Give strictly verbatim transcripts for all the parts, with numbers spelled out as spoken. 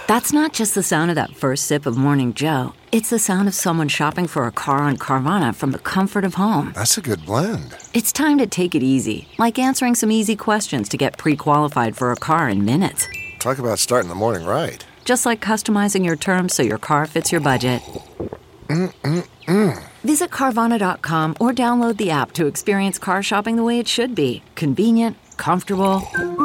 That's not just the sound of that first sip of Morning Joe. It's the sound of someone shopping for a car on Carvana from the comfort of home. That's a good blend. It's time to take it easy, like answering some easy questions to get pre-qualified for a car in minutes. Talk about starting the morning right. Just like customizing your terms so your car fits your budget. Mm-mm-mm. Visit Carvana dot com or download the app to experience car shopping the way it should be. Convenient, comfortable.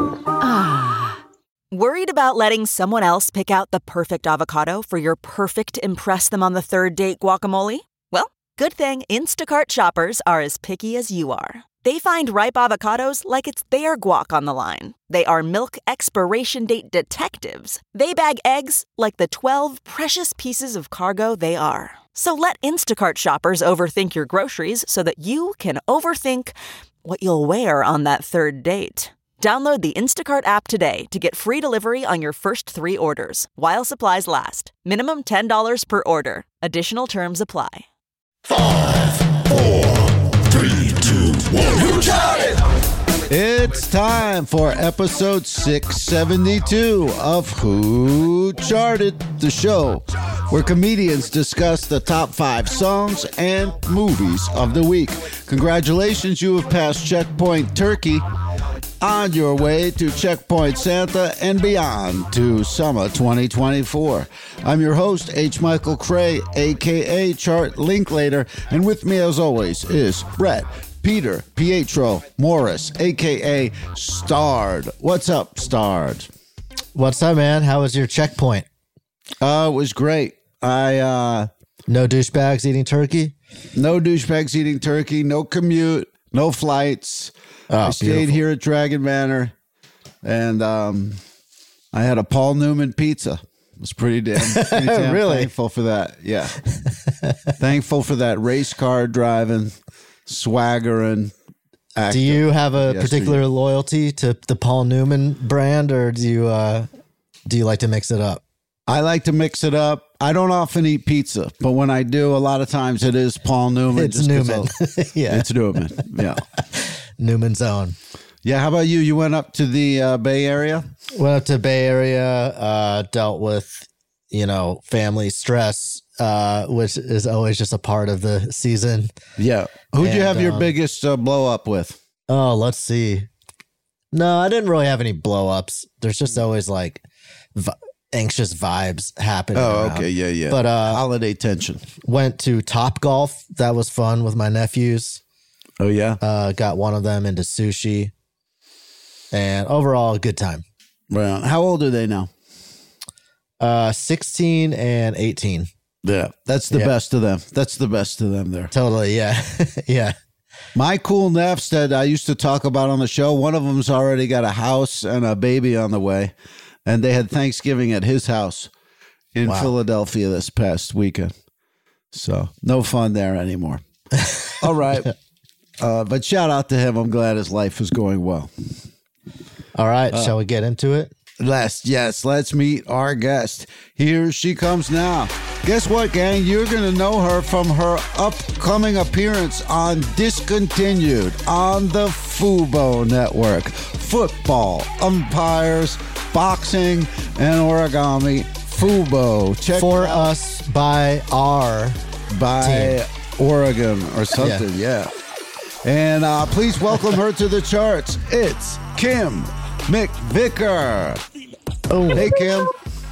Ah. Worried about letting someone else pick out the perfect avocado for your perfect impress-them-on-the-third-date guacamole? Well, good thing Instacart shoppers are as picky as you are. They find ripe avocados like it's their guac on the line. They are milk expiration date detectives. They bag eggs like the twelve precious pieces of cargo they are. So let Instacart shoppers overthink your groceries so that you can overthink what you'll wear on that third date. Download the Instacart app today to get free delivery on your first three orders, while supplies last. Minimum ten dollars per order. Additional terms apply. Five, four, three, two, one. Who got it? It's time for episode six seventy-two of Who Charted, the show where comedians discuss the top five songs and movies of the week. Congratulations, you have passed Checkpoint Turkey. On your way to Checkpoint Santa and beyond to summer twenty twenty-four. I'm your host, H. Michael Cray, a k a. Chart Linklater, and with me as always is Brett Peter Pietro Morris, a k a. Starred. What's up, Starred? What's up, man? How was your checkpoint? Uh, it was great. I, uh... No douchebags eating turkey? No douchebags eating turkey, no commute, no flights. Oh, I stayed beautiful. Here at Dragon Manor, and um, I had a Paul Newman pizza. It was pretty damn, pretty damn really? Thankful for that. Yeah. Thankful for that race car driving, swaggering actor. Do you have a particular loyalty to the Paul Newman brand, or do you uh, do you like to mix it up? I like to mix it up. I don't often eat pizza, but when I do, a lot of times it is Paul Newman. It's Newman. yeah. It's Newman. Yeah. Newman's Own. Yeah, how about you? You went up to the uh, Bay Area? Went up to Bay Area, uh, dealt with, you know, family stress, uh, which is always just a part of the season. Yeah. Who'd and, you have your um, biggest uh, blow up with? Oh, let's see. No, I didn't really have any blow ups. There's just always like vi- anxious vibes happening. Oh, around. okay. Yeah, yeah. But uh, holiday tension. Went to Top Golf. That was fun with my nephews. Oh, yeah? Uh, got one of them into sushi. And overall, a good time. Right. How old are they now? Uh, sixteen and eighteen. Yeah. That's the yeah. best of them. That's the best of them there. Totally. Yeah. yeah. My cool neffs that I used to talk about on the show, one of them's already got a house and a baby on the way. And they had Thanksgiving at his house in wow. Philadelphia this past weekend. So no fun there anymore. All right. Uh, but shout out to him. I'm glad his life is going well. All right. Uh, shall we get into it? Let's, yes, let's meet our guest. Here she comes now. Guess what, gang? You're going to know her from her upcoming appearance on Discontinued on the Fubo Network. Football, umpires, boxing, and origami. Fubo. Check For us by our by team. Oregon or something. Yeah. yeah. And uh, please welcome her to the charts. It's Kim McVicker. Oh, hey, Kim.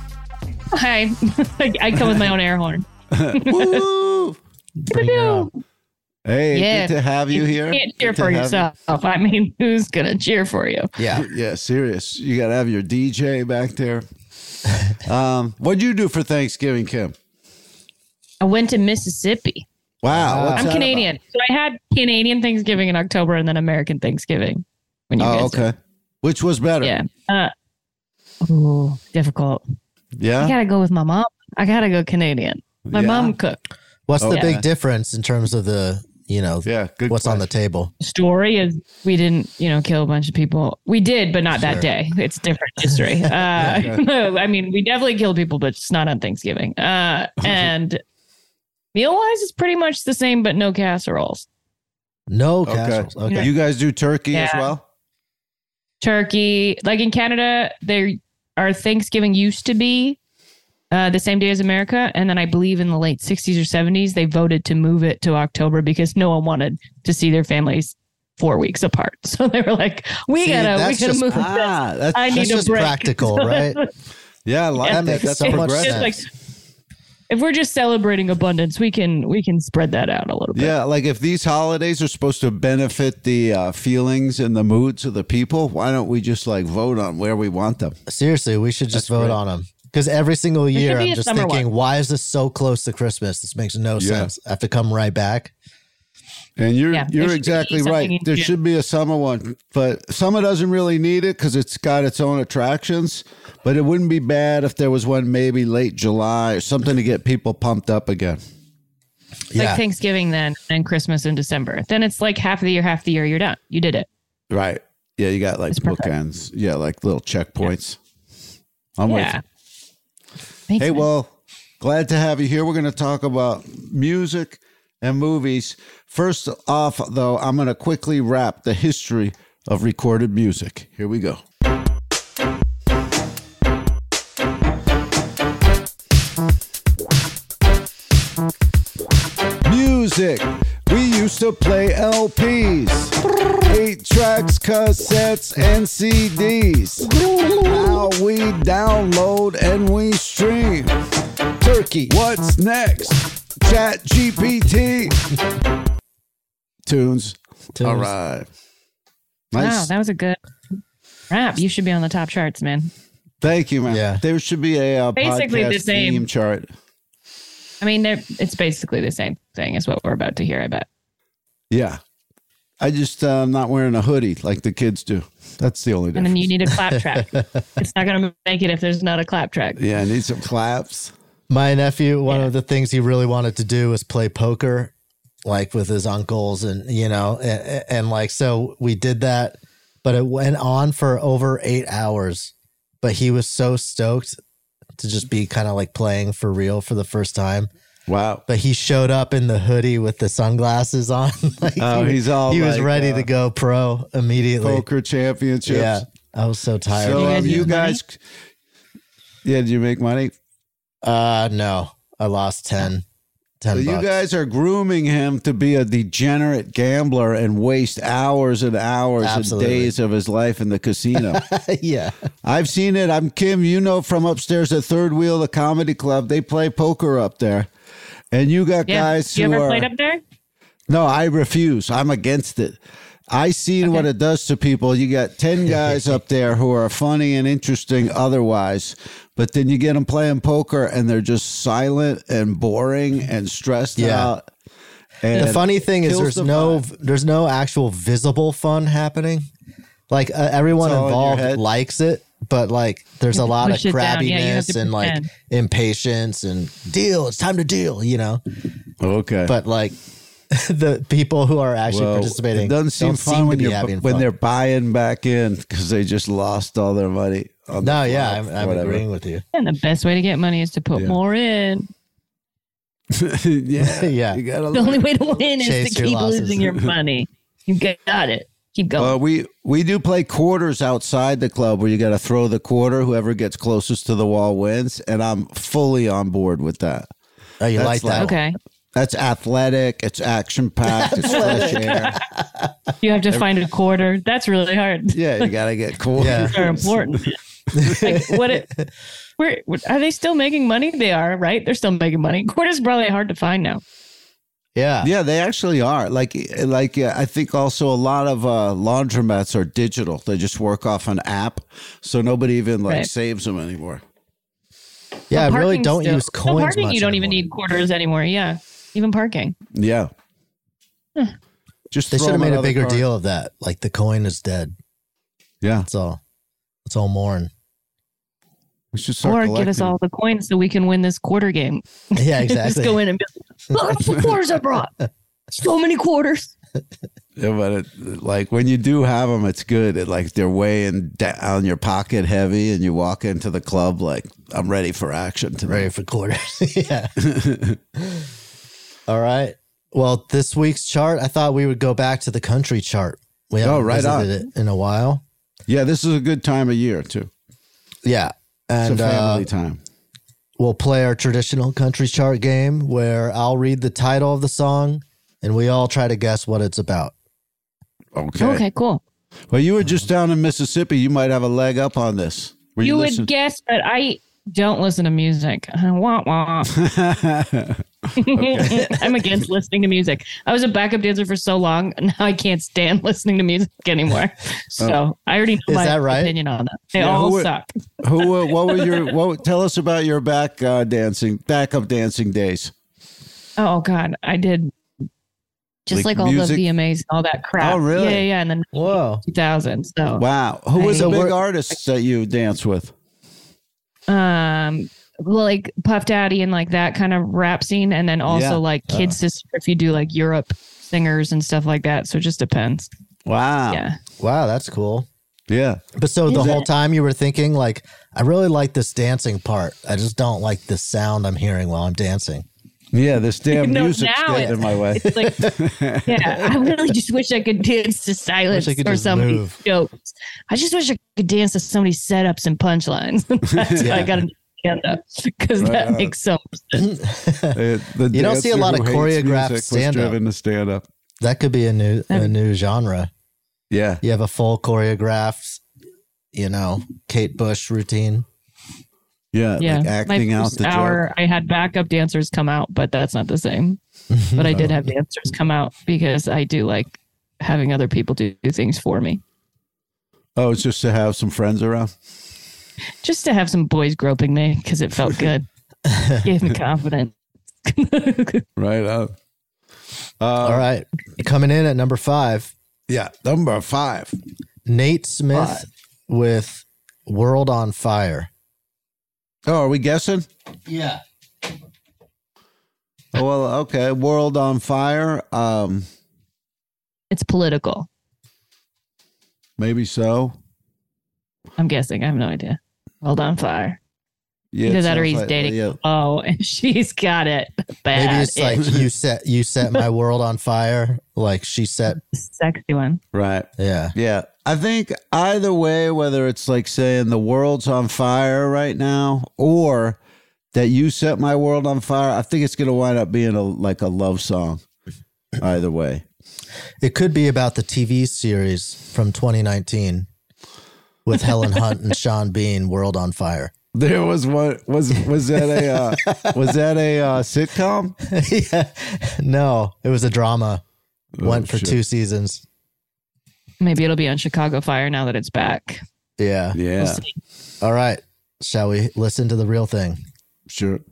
Hi. I come with my own air horn. Woo! Bring your own. Hey, yeah. good to have you here. You can't cheer good for yourself. You. I mean, who's going to cheer for you? Yeah. Yeah, serious. You got to have your D J back there. um, what'd you do for Thanksgiving, Kim? I went to Mississippi. Wow. Wow. I'm Canadian. About? So I had Canadian Thanksgiving in October and then American Thanksgiving. When you oh, guys okay. Did. Which was better? Yeah. Uh, ooh, difficult. Yeah. I got to go with my mom. I got to go Canadian. My yeah. mom cooked. What's oh, the yeah. big difference in terms of the, you know, yeah, good what's question. on the table? Story is we didn't, you know, kill a bunch of people. We did, but not sure. that day. It's different history. Uh, yeah. No, I mean, we definitely killed people, but it's not on Thanksgiving. Uh, and meal wise, it's pretty much the same, but no casseroles. No okay. casseroles. Okay. You guys do turkey yeah. as well? Turkey, like in Canada, there our Thanksgiving used to be uh, the same day as America. And then I believe in the late sixties or seventies, they voted to move it to October because no one wanted to see their families four weeks apart. So they were like, we See, gotta, we that's gotta just- move ah, this. that's- I need That's a just break. practical, right? Yeah, I like Yeah, that. That's so much It's progressive. sense. like, if we're just celebrating abundance, we can we can spread that out a little bit. Yeah, like if these holidays are supposed to benefit the uh, feelings and the moods of the people, why don't we just like vote on where we want them? Seriously, we should just That's vote great. on them. Because every single should year, be I'm a just summer thinking, one. why is this so close to Christmas? This makes no Yeah. sense. I have to come right back. And you're Yeah, there you're should be exactly something right. in There June. should be a summer one, but summer doesn't really need it because it's got its own attractions. But it wouldn't be bad if there was one maybe late July or something to get people pumped up again. Yeah. Like Thanksgiving then and Christmas in December. Then it's like half the year, half the year, you're done. You did it. Right. Yeah, you got like It's perfect. bookends. Yeah, like little checkpoints. I'm with Yeah. you. Thanks, Hey, man. well, glad to have you here. We're going to talk about music and movies. First off, though, I'm going to quickly wrap the history of recorded music. Here we go. Music. We used to play L Ps, eight tracks, cassettes, and C Ds. Now we download and we stream. Turkey. What's next? Chat G P T. Tunes. Tunes. All right. Wow, Nice. that was a good rap. You should be on the top charts, man. Thank you, man. Yeah. There should be a uh, Basically the podcast same. theme chart. I mean, they're, it's basically the same thing as what we're about to hear, I bet. Yeah. I just uh, I'm not wearing a hoodie like the kids do. That's the only And difference. then you need a clap track. It's not going to make it if there's not a clap track. yeah, I need some claps. My nephew, one Yeah. of the things he really wanted to do was play poker, like with his uncles, and you know, and, and like so we did that, but it went on for over eight hours. But he was so stoked to just be kind of like playing for real for the first time. Wow. But he showed up in the hoodie with the sunglasses on. like Oh, he, he's all he was like, ready uh, to go pro immediately. Poker championships. Yeah, I was so tired. So You guys um, you use money? guys, yeah, did you make money? Uh, no, I lost ten. ten So you bucks. guys are grooming him to be a degenerate gambler and waste hours and hours Absolutely. and days of his life in the casino. yeah. I've seen it. I'm Kim. You know from upstairs at Third Wheel, the comedy club. They play poker up there, and you got Yeah. guys you who ever are. played up there? No, I refuse. I'm against it. I seen what it does to people. You got ten guys up there who are funny and interesting otherwise, but then you get them playing poker and they're just silent and boring and stressed Yeah. out. And The funny thing is, kills there's the no vibe. there's no actual visible fun happening. Like uh, everyone It's all in your involved head. likes it, but like there's a lot of push it down. Yeah, you have crabbiness to and like pretend. impatience and deal. It's time to deal, you know. Okay. But like the people who are actually Well, participating it doesn't seem don't fun seem when, to be you're, having when fun. they're buying back in because they just lost all their money. On No, the yeah, flop I'm, or I'm whatever. agreeing with you. And the best way to get money is to put Yeah. more in. yeah, Yeah. You gotta The only way to win Chase is to your keep losses. losing your money. You got it. Keep going. Uh, we we do play quarters outside the club where you got to throw the quarter. Whoever gets closest to the wall wins, and I'm fully on board with that. Oh, you That's like that? like- okay. That's athletic. It's action packed. It's fresh air. You have to find a quarter. That's really hard. Yeah, you got to get quarters. Yeah. They're important. Like what it where are they still making money? They are, right? They're still making money. Quarters probably hard to find now. Yeah. Yeah, they actually are. Like, like uh, I think also a lot of uh, laundromats are digital. They just work off an app, so nobody even like Right. saves them anymore. Yeah, I Well, really parking don't still- use well, coins parking, much you don't even anymore. need quarters anymore. Yeah. Even parking. Yeah. Just They throw should have them made a another bigger card. deal of that. Like the coin is dead. Yeah, That's all. That's all mourn. we should start Or give us collecting. all the coins so we can win this quarter game. Yeah, Just exactly. go in and be like, look at the quarters I brought. So many quarters. Yeah, but it, like when you do have them, it's good. It, like they're weighing down your pocket heavy, and you walk into the club like I'm ready for action today. Ready for quarters. Yeah. All right. Well, this week's chart, I thought we would go back to the country chart. We haven't Oh, right on. visited it in a while. Yeah, this is a good time of year too. Yeah. It's And a family uh, time. we'll play our traditional country chart game where I'll read the title of the song and we all try to guess what it's about. Okay. Okay, cool. Well, you were just down in Mississippi. You might have a leg up on this. Were You, you would listen- guess, but I don't listen to music. Wah, wah. I'm against listening to music. I was a backup dancer for so long, and now I can't stand listening to music anymore. So Oh. I already know Is my that right? opinion on that. They Yeah, all who would- suck. Who? Uh, what were your? What? Tell us about your back uh, dancing, backup dancing days. Oh God, I did just Like like, all music? the V M As, all that crap. Oh, really? Yeah, yeah, yeah. And then Whoa. two thousands. So Wow. Who was I- the So big we're- artists that you dance with? um like Puff Daddy and like that kind of rap scene, and then also Yeah. like Kid Sister if you do like Europe singers and stuff like that. So it just depends. Wow. Yeah. Wow, that's cool. Yeah. But so the Is whole it? time you were thinking, like, I really like this dancing part. I just don't like the sound I'm hearing while I'm dancing. Yeah. This damn No, music's now getting it's- in my way. It's like, yeah, I really just wish I could dance to silence I could or just somebody's move. jokes. I just wish I could dance to somebody's setups and punchlines. That's why I got to stand up because that Right. makes so much sense. Uh, the You don't see a dancer lot of who hates choreographed music was stand-up. driven to stand up. That could be a new a new genre. Yeah. You have a full choreographed, you know, Kate Bush routine. Yeah. Yeah, Like acting my out first the hour, joke. I had backup dancers come out, but that's not the same. But I did have dancers come out because I do like having other people do, do things for me, Oh, it's just to have some friends around. just to have some boys groping me because it felt good, gave me confidence. Right up. Uh, All right. Coming in at number five, Yeah. Number five. Nate Smith Five. with World on Fire. Oh, are we guessing? Yeah. Oh, well, okay. World on Fire. Um, It's political. maybe so. I'm guessing. I have no idea. Hold on, fire. Yeah. Either it that or sounds he's like- dating. yeah. Oh, and she's got it bad. Maybe it's like It's you set you set my world on fire. Like she set. a sexy one. Right. Yeah. Yeah. I think either way, whether it's like saying the world's on fire right now or that you set my world on fire, I think it's going to wind up being a like a love song. Either way. It could be about the T V series from twenty nineteen with Helen Hunt and Sean Bean, World on Fire. There was one was was that a uh, was that a uh, sitcom? Yeah. No, it was a drama. Went for shit. two seasons. Maybe it'll be on Chicago Fire now that it's back. Yeah. Yeah, We'll see. All right. Shall we listen to the real thing? sure.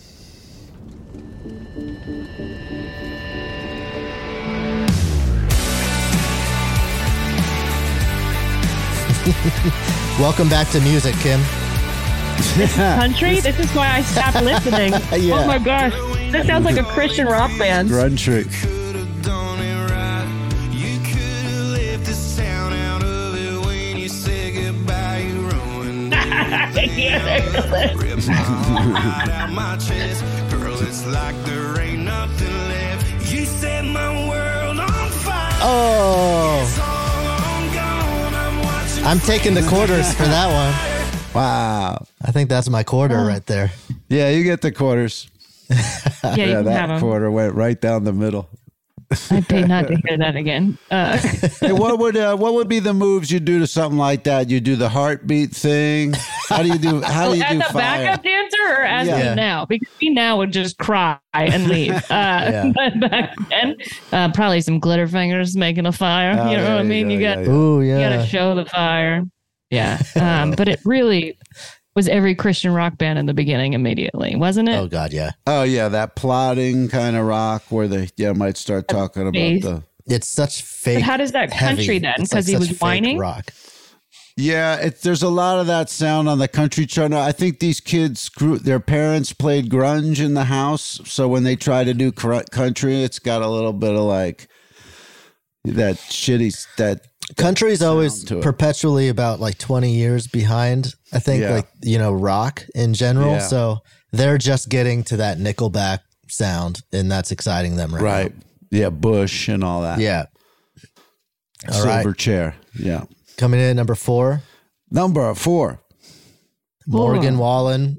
Welcome back to music, Kim. Country? This is why I stopped listening. Yeah. Oh my gosh. This sounds like a Christian rock band. Run trick. Could've done it right. You could've left this town out of it when you said goodbye. You ruined it. Rip my heart out my chest. Girl, it's like there ain't nothing left. You set my world on fire. Oh, It's all on gone. I'm watching. I'm taking the quarters for that one. Wow. I think that's my quarter Oh. right there. Yeah, you get the quarters. Yeah, you Yeah, can have that them. quarter went right down the middle. I paid not to hear that again. Uh, Hey, what would uh, what would be the moves you do to something like that? You do the heartbit thing. How do you do? How do you as do a fire? backup dancer or as Yeah. me now? Because me now would just cry and leave. Uh, But back then, uh, probably some glitter fingers making a fire. Oh, you know there what I you mean? go, You got yeah, yeah. Ooh, you got yeah. to show the fire. Yeah. Um, but it really was every Christian rock band in the beginning immediately, wasn't it? Oh God, yeah. Oh yeah, that plotting kind of rock where they yeah might start talking about bass. the It's such fake. But how does that heavy. country then? It's Because like he such was fake whining. rock. yeah. It, there's a lot of that sound on the country chart. Now, I think these kids grew. Their parents played grunge in the house, so when they try to do cr- country, it's got a little bit of like that shitty that. Country's always to it. perpetually about like twenty years behind, I think, Yeah. like, you know, rock in general. Yeah. So they're just getting to that Nickelback sound, and that's exciting them right, Right. Yeah, Bush and all that. now. Yeah. All right. Silver chair. Yeah. Coming in at number four, Number four. Morgan Wallen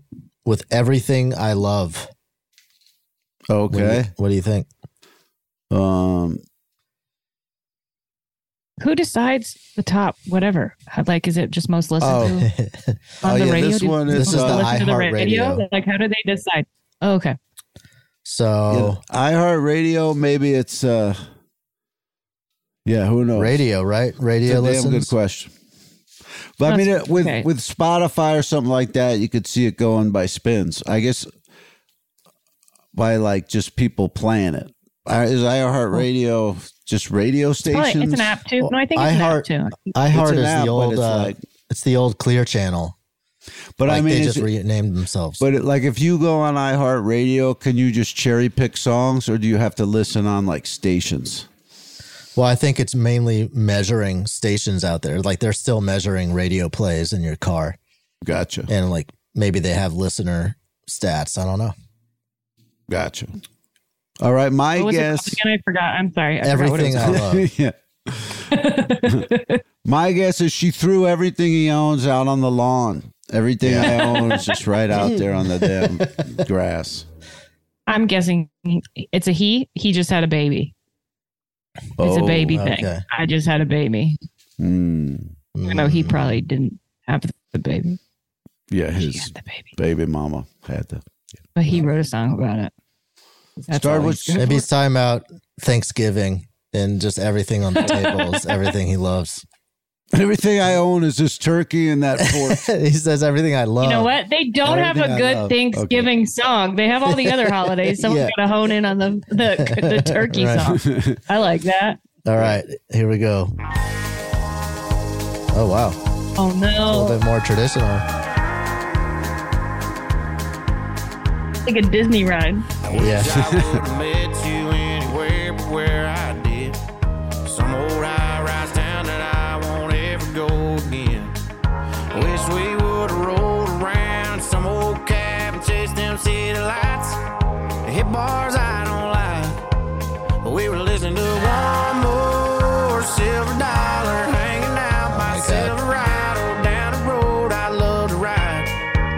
with Everything I Love. What do you, Okay. what do you think? Um, Who decides the top? Whatever. How- Like, is it just most listened Oh. to on Oh, the yeah, radio? this Do one people is, This is uh, the listen to iHeart Radio. Like, how do they decide? Oh, okay. So iHeartRadio, maybe it's, uh, yeah, who knows? radio, right? It's Radio a damn listens. good question. But I mean, That's- it, with okay. with Spotify or something like that, you could see it going by spins. I guess by like just people playing it. Uh, Is iHeartRadio just radio Probably, stations? it's an app too. No, I think it's an iHeart- app too. iHeart an is app, the but old. it's uh, like- it's the old Clear channel. But Like I mean, they is just it- renamed themselves. but it, like if you go on iHeartRadio, can you just cherry pick songs, or do you have to listen on like stations? Well, I think it's mainly measuring stations out there. Like they're still measuring radio plays in your car, Gotcha, and like maybe they have listener stats. I don't know. gotcha. All right, my What was it guess. called again? I forgot. I'm sorry. I forgot what it Everything was I called. love. yeah. My guess is she threw everything he owns out on the lawn. Everything I own is just right out there on the damn grass. I'm guessing it's a he. He just had a baby. It's a Oh, baby okay. thing. I just had a baby. Mm, I know he probably didn't have the baby. yeah, He his had the baby, baby mama had the. but he wrote a song about it. That's Start all with- he's good Maybe for. he's talking about Thanksgiving and just everything on the table is everything he loves. Everything I own is this turkey and that pork. He says everything I love. You know what? They don't have Everything a I good love. Thanksgiving song. They have all the other holidays. Someone's Yeah. got to hone in on the the, the turkey Right. song. I like that. All right, here we go. Oh wow, Oh a little no! bit more traditional. Like a Disney ride. Yeah. I would have met you anywhere but where I did. Some old high-rise town that I won't ever go again. Wish we would have rolled around some old cab and chased them city lights. Hit bars I don't like. But we were listening to one more silver dollar hanging out by God. Silverado down the road I love to ride.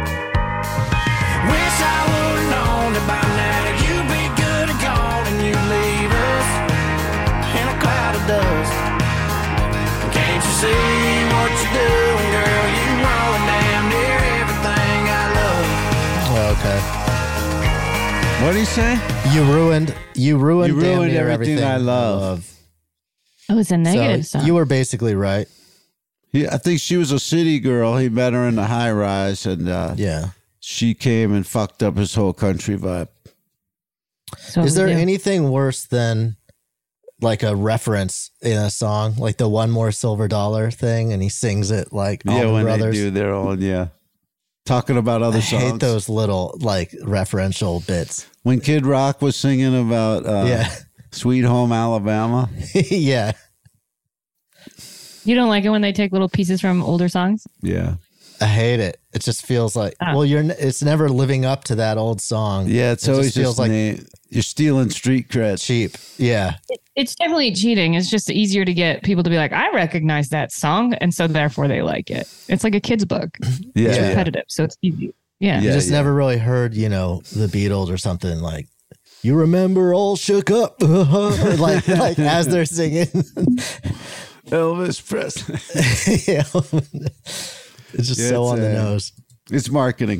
Wish I would've known that by now you'd be good and gone and you'd leave us in a cloud of dust. Can't you see what you're doing, girl? You ruin damn near everything I love. Okay. What do you say? You ruined. You ruined. You damn ruined near everything I love. Oh, it's a negative So song. you were basically right. He, I think she was a city girl. He met her in the high rise, and uh, Yeah. she came and fucked up his whole country vibe. So Is there we do. anything worse than like a reference in a song, like the one more silver dollar thing, and he sings it like Yeah, Allman when Brothers? they do their own, yeah, talking about other I songs. hate those little like referential bits. When Kid Rock was singing about uh, Yeah. Sweet Home Alabama. Yeah. You don't like it when they take little pieces from older songs? Yeah, I hate it. It just feels like Ah. well, you're. n- It's never living up to that old song. yeah. It's It always just feels just like na- you're stealing street cred. cheap. Yeah, It's definitely cheating. It's just easier to get people to be like, I recognize that song. And so therefore they like it. It's like a kid's book. Yeah, It's yeah. repetitive. So it's easy. Yeah. you Yeah, just yeah. never really heard, you know, the Beatles or something like. You remember all shook up, like like as they're singing. Elvis Presley. Yeah. It's just Yeah, so it's, on the uh, nose. It's marketing.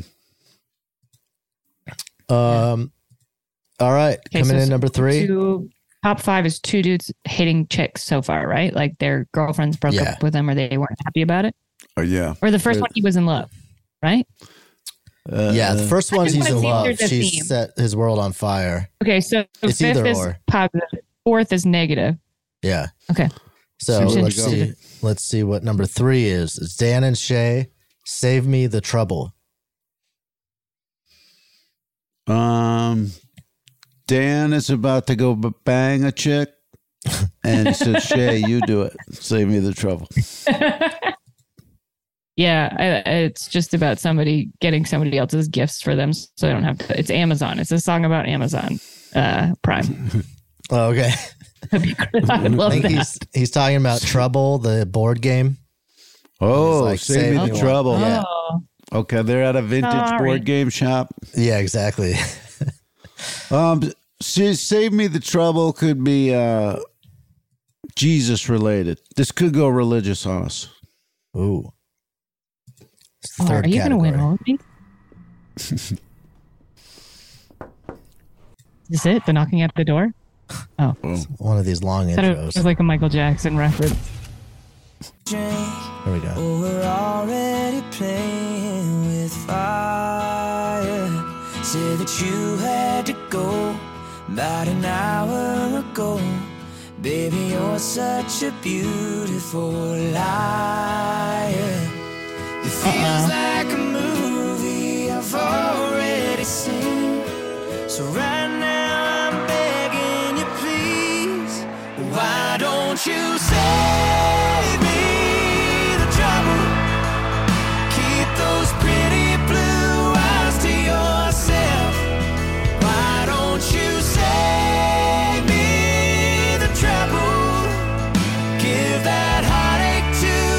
Um, all right, Okay, coming so in number three. Two, top five is two dudes hating chicks so far, right? Like their girlfriends broke Yeah. up with them or they weren't happy about it. Oh yeah. Or the first Uh, one, he was in love, right? Uh, Yeah, the first I one's just he's in wanna see if love. there's a She theme. set his world on fire. Okay, so It's fifth either is or. positive, fourth is negative. Yeah. Okay. So Seems let's see. interesting. Let's see what number three is. It's Dan and Shay. Save me the trouble. Um, Dan is about to go b- bang a chick, and he says, "Shay, you do it. Save me the trouble." Yeah, I, it's just about somebody getting somebody else's gifts for them, so they don't have to. It's Amazon. It's a song about Amazon uh, Prime. Oh, okay. That'd be great. I would I love think that. he's he's talking about Trouble, the board game. Oh, like, save save me me the one. trouble. Yeah. Oh, Okay, they're at a vintage Sorry. board game shop. Yeah, exactly. Um, Sa- Save Me the Trouble could be uh, Jesus related. This could go religious on us. Ooh. Oh, Third are you going to win category. all of these? Is this it? The knocking at the door? Oh. One of these long I thought it intros. was like a Michael Jackson reference. Here we go. Oh, we're already playing with fire. Said that you had to go about an hour ago. Baby, you're such a beautiful liar. It feels like a movie I've already seen. So right now I'm begging you, please. Why don't you save me the trouble? Keep those pretty blue eyes to yourself. Why don't you save me the trouble? Give that heartache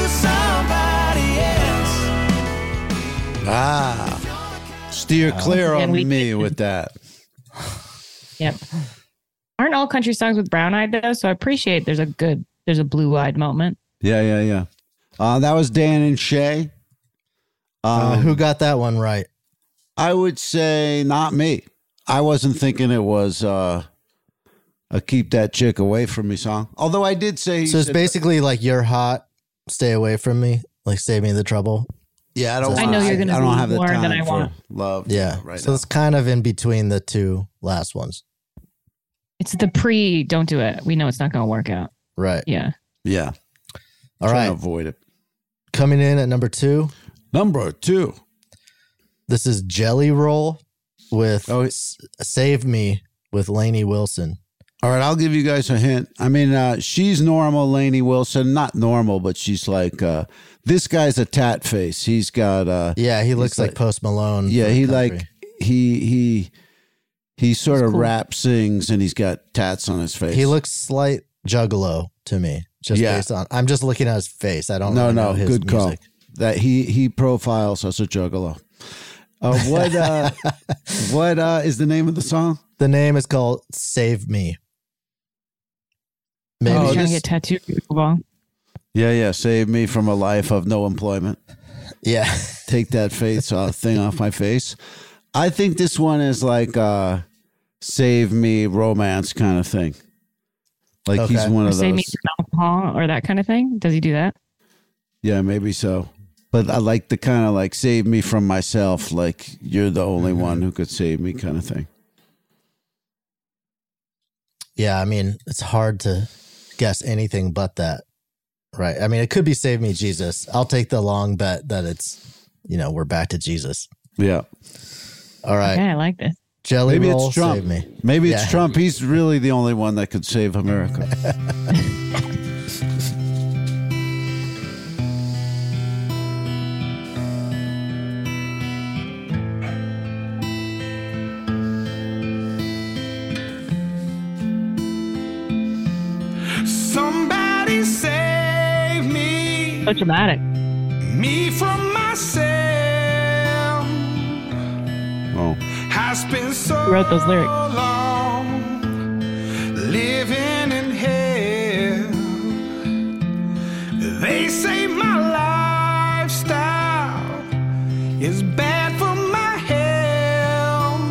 to somebody else. Ah, steer clear And on we- me with that. Yep. Aren't all country songs with brown eyed though? So I appreciate there's a good, there's a blue eyed moment. Yeah, yeah, yeah. Uh, that was Dan and Shay. Uh, Um, who got that one right? I would say not me. I wasn't thinking it was uh, a "Keep That Chick Away From Me" song. Although I did say, So it's basically like you're hot, stay away from me, like save me the trouble. yeah, I don't. I want- know you're gonna I don't be have the more time than I for want. love. Yeah. right so now. it's kind of in between the two last ones. It's the pre, don't do it. We know it's not going to work out. Right. Yeah. yeah. All Trying right. to avoid it. Coming in at number two, Number two. this is Jelly Roll with Oh, S- Save Me with Lainey Wilson. All right, I'll give you guys a hint. I mean, uh, she's normal, Lainey Wilson. Not normal, but she's like, uh, this guy's a tat face. He's got, uh, Yeah, he looks He's like, like- Post Malone. yeah, for he country. like, he, he, he sort of cool. rap sings and he's got tats on his face. He looks slight juggalo to me. Just Yeah. based on, I'm just looking at his face. I don't no, really no, know his good call. music. That he, he profiles as a juggalo. Uh, what, uh, what, uh, is the name of the song? The name is called Save Me. Maybe Oh, Maybe trying this- to get tattooed. Football. Yeah, yeah. Save me from a life of no employment. yeah. Take that face uh, thing off my face. I think this one is like uh save me romance kind of thing. Like he's Okay. one Or of save me those. from alcohol or that kind of thing. Does he do that? Yeah, maybe so. But I like the kind of like save me from myself, like you're the only one who could save me kind of thing. Yeah, I mean, it's hard to guess anything but that. Right. I mean, it could be Save Me, Jesus. I'll take the long bet that it's, you know, we're back to Jesus. Yeah. All right. Okay, I like this. Jelly Maybe Roll, it's Trump. Save Me. Maybe it's Yeah. Trump. He's really the only one that could save America. Somebody save me, So dramatic. me from myself. Oh. I spent so Who wrote those lyrics? long living in hell. They say my lifestyle is bad for my health.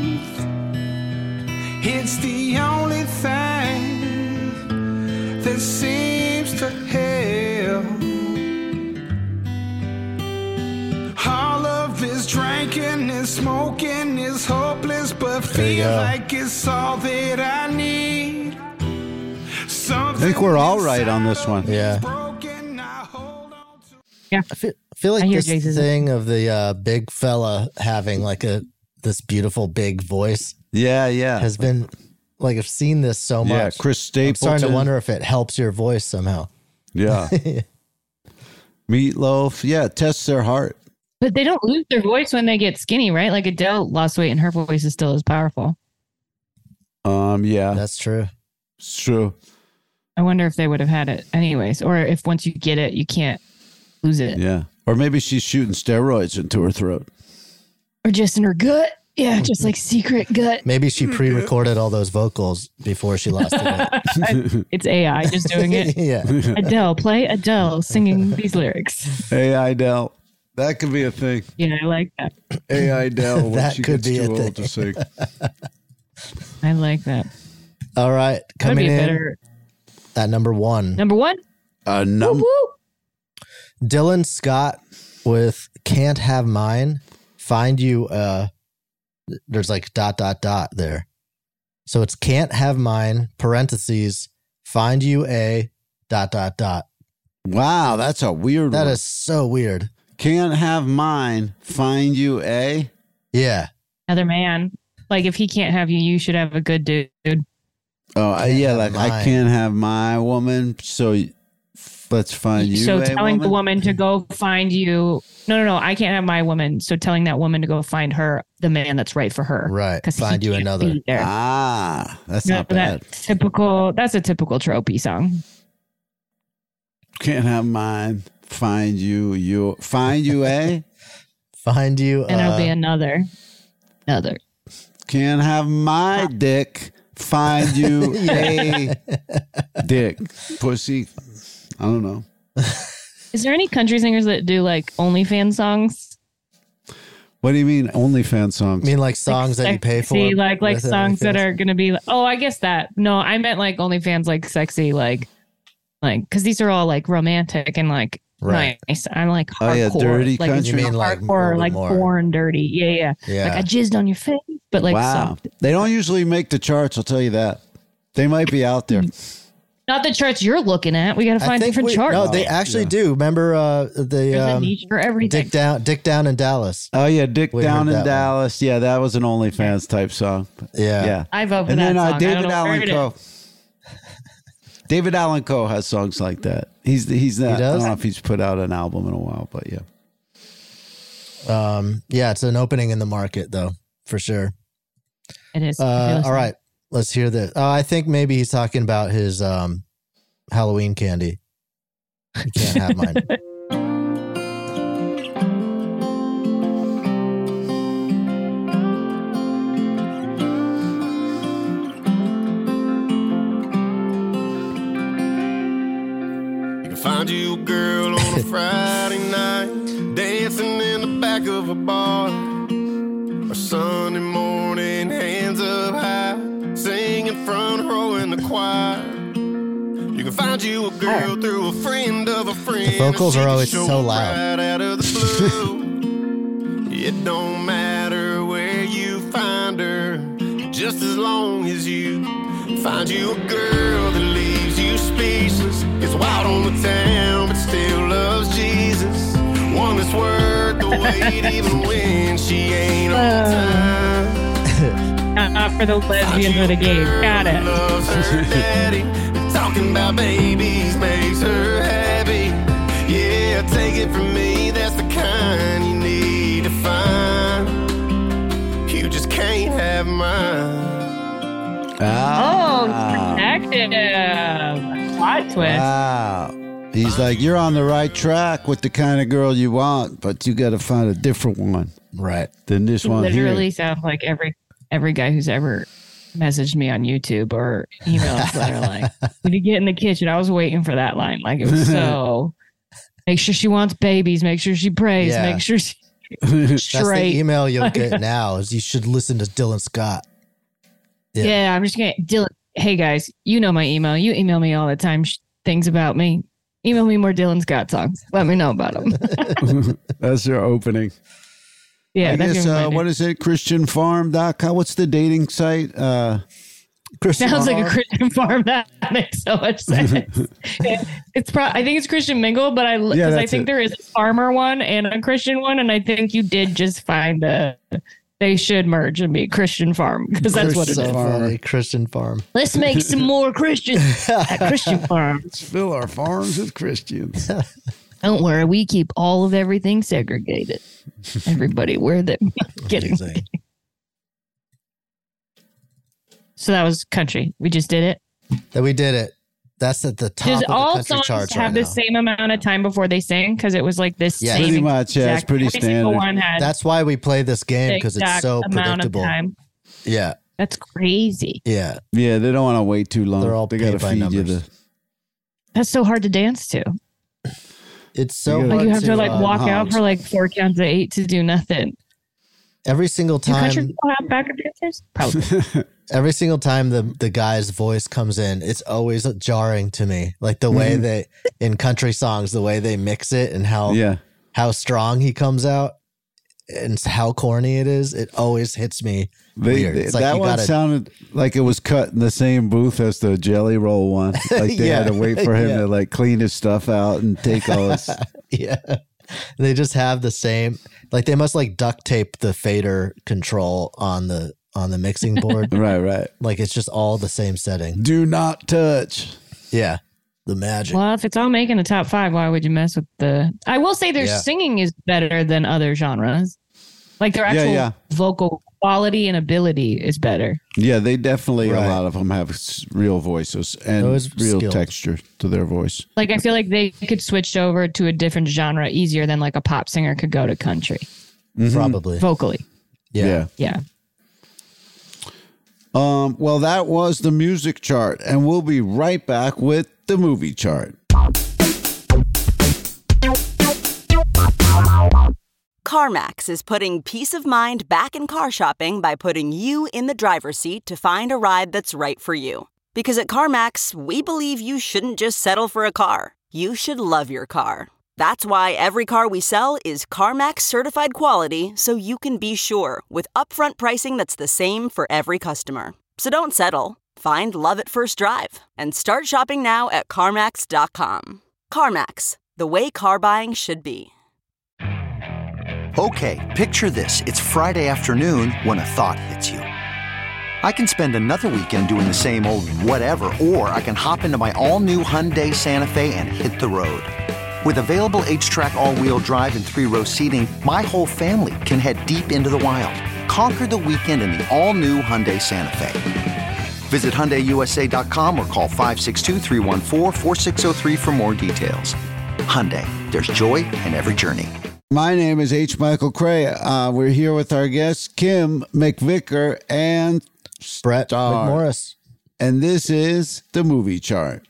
It's the only thing that seems to help. All of this drinking and smoking is hopeless, but There you feel go. like it's all that I need. I think we're all right on this one. Yeah. Broken, I hold on to. I feel, I feel like I hear this Jason's- thing of the uh, big fella having like a this beautiful big voice Yeah, yeah. has been like I've seen this so yeah, much. Chris I'm Stapleton. starting to wonder if it helps your voice somehow. Yeah. Meatloaf. Yeah, tests their heart. But they don't lose their voice when they get skinny, right? Like Adele lost weight and her voice is still as powerful. Um, yeah, That's true. it's true. I wonder if they would have had it anyways, or if once you get it, you can't lose it. Yeah. Or maybe she's shooting steroids into her throat. Or just in her gut. Yeah, just like secret gut. Maybe she pre-recorded all those vocals before she lost it. It's A I just doing it. Yeah. Adele, play Adele singing these lyrics. A I Del. That could be a thing. Yeah, I like that. A I Del when That she could gets be a too old thing. to sing. I like that. All right. That'd Coming be a in better at number one. number one. Uh, Woo num- woo. Dylan Scott with Can't Have Mine. Find you, uh, there's like dot, dot, dot there. So it's Can't Have Mine, parentheses, find you a dot, dot, dot. wow, that's a weird That one. is so weird. Can't have mine, find you a... Yeah. Another man. Like if he can't have you, you should have a good dude. Oh, uh, yeah, have like I mine. can't have my woman, so y- let's find you so a telling woman. the woman to go find you. No, no, no. I can't have my woman. So telling that woman to go find her the man that's right for her. Right. 'Cause he Find you can't another. be there. Ah, that's No, not bad. that typical. That's a typical tropey song. Can't have mine, find you, you, find you a... Find you. And there'll be uh, another. Another. Can't have my dick, find you a dick. Pussy. I don't know. Is there any country singers that do like OnlyFans songs? What do you mean OnlyFans songs? I mean, like songs that you pay for. Sexy, like like with songs that OnlyFans? are gonna be. Oh, I guess that. No, I meant like OnlyFans, like sexy, like like because these are all like romantic and like Right. nice. I'm like hardcore. Oh, yeah, dirty like, country? You mean like a hardcore, little like more- born dirty. Yeah, yeah, Yeah. Like I jizzed on your face, but like wow. soft. They don't usually make the charts, I'll tell you that. They might be out there. Not the charts you're looking at. We got to I find think different we- charts. No, they actually Yeah. do. Remember uh, the There's a um, niche for everything. Dick down, Dick down in Dallas. Oh, yeah, Dick We Down heard in that one. Dallas. Yeah, that was an OnlyFans type song. Yeah. Yeah. I vote for And that then uh, song. I don't David know where Allen it Coe. David Allen Coe has songs like that. He's he's not, I does? don't know if he's put out an album in a while, but yeah. Um, yeah, it's an opening in the market though, for sure. It is. Uh, all right, let's hear this. Oh, I think maybe he's talking about his um, Halloween candy. You can't have mine. You can find you a girl on a Friday night, dancing in the back of a bar. Or Sunday morning, hands up high, singing front row in the choir. You can find you a girl through a friend of a friend. The vocals and she are can always show so up loud. Right out of the blue. It don't matter where you find her, just as long as you find you a girl that leaves you speechless. Gets wild on the town, but still loves Jesus. One that's worth the wait, even when she ain't on time. Not, not for the lesbians or the gays. Got it. Loves her daddy. Talking about babies makes her happy. Yeah, take it from me, that's the kind you need to find. You just can't have mine. Oh, Ah. protective. Plot twist. Wow. He's like, you're on the right track with the kind of girl you want, but you got to find a different one Right. than this It one literally here. sounds like every every guy who's ever messaged me on YouTube or emails that are like, when you get in the kitchen, I was waiting for that line. Like it was so make sure she wants babies, make sure she prays, Yeah. make sure she That's straight. the email you'll Like- get now. Is you should listen to Dylan Scott. Yeah. Yeah. I'm just gonna Dylan. Hey guys, you know my email. You email me all the time sh- things about me. Email me more Dylan Scott songs. Let me know about them. That's your opening. Yeah, I that's guess, your uh, reminder. what is it? Christian Farm dot com. What's the dating site? Uh, Christian Sounds like a Farm. Christian farm. That makes so much sense. It- it's pro- I think it's Christian Mingle, but I because Yeah, I that's think it. there is a farmer one and a Christian one, and I think you did just find the. They should merge and be Christian Farm because that's what it so is. funny. Christian Farm. Let's make some more Christians at Christian Farm. let's fill our farms with Christians. Don't worry, we keep all of everything segregated. Everybody, where they getting. Amazing. So that was country. We just did it. That we did it. That's at the top Does of the all country songs charts have right the now. same amount of time before they sing? Because it was like this. Yeah. same Pretty much, yeah, it's exact- pretty every single standard. One had That's why we play this game, the because it's exact so amount predictable. of time. Yeah. That's crazy. Yeah. Yeah, they don't want to wait too long. They're all they got to paid by feed you numbers. the. That's so hard to dance to. It's so You gotta- Like hard you have to like uh, walk out hogs. for like four counts of eight to do nothing. every single Do country time. people have backup dancers? Probably. Every single time the the guy's voice comes in, it's always jarring to me. Like the way Mm-hmm. they in country songs, the way they mix it and how Yeah. how strong he comes out and how corny it is. It always hits me They, weird. they- It's like that you one gotta- sounded like it was cut in the same booth as the Jelly Roll one. Like they had Yeah. to wait for him Yeah. to like clean his stuff out and take all his. Yeah. They just have the same, like they must like duct tape the fader control on the on the mixing board. Right, right. Like it's just all the same setting. Do not touch. Yeah. The magic. Well, if it's all making the top five, why would you mess with the? I will say their Yeah. singing is better than other genres. Like their Yeah, actual yeah. vocal quality and ability is better. Yeah, they definitely, Right. a lot of them have s- real voices and Those real skilled. texture to their voice. Like I feel like they could switch over to a different genre easier than like a pop singer could go to country Probably. vocally. Yeah. Yeah. Um, well, that was the music chart, and we'll be right back with the movie chart. CarMax is putting peace of mind back in car shopping by putting you in the driver's seat to find a ride that's right for you. Because at CarMax, we believe you shouldn't just settle for a car. You should love your car. That's why every car we sell is CarMax certified quality, so you can be sure with upfront pricing that's the same for every customer. So don't settle. Find love at first drive and start shopping now at CarMax dot com. CarMax, the way car buying should be. Okay, picture this. It's Friday afternoon when a thought hits you. I can spend another weekend doing the same old whatever, or I can hop into my all-new Hyundai Santa Fe and hit the road. With available H-Track all-wheel drive and three-row seating, my whole family can head deep into the wild. Conquer the weekend in the all-new Hyundai Santa Fe. Visit Hyundai U S A dot com or call five six two, three one four, four six zero three for more details. Hyundai, there's joy in every journey. My name is H. Michael Cray. Uh, we're here with our guests, Kim McVicker and Brett Star. McMorris. And this is the movie chart.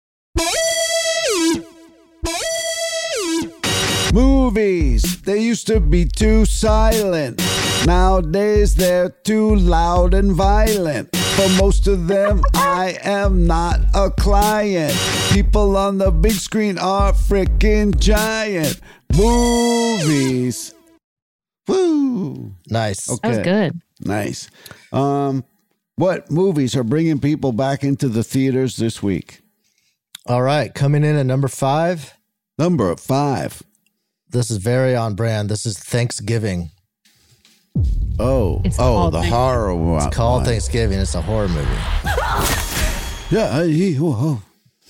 Movies. They used to be too silent. Nowadays they're too loud and violent. For most of them, I am not a client. People on the big screen are freaking giant. Movies. Woo. Nice. Okay. That was good. Nice. Um, what movies are bringing people back into the theaters this week? All right. Coming in at number five. Number five. This is very on brand. This is Thanksgiving. Oh, It's oh, called the Thanksgiving. horror one. It's called Thanksgiving. It's a horror movie. Yeah. I- he- whoa.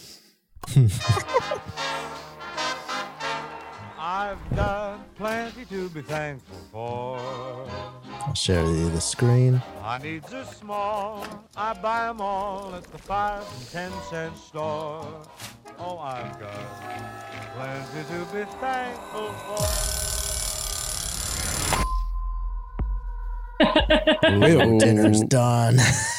I've got plenty to be thankful for. I'll share the, the screen. My needs are small. I buy them all at the five and ten cent store. Oh, I've got plenty to be thankful for. Ooh, dinner's done.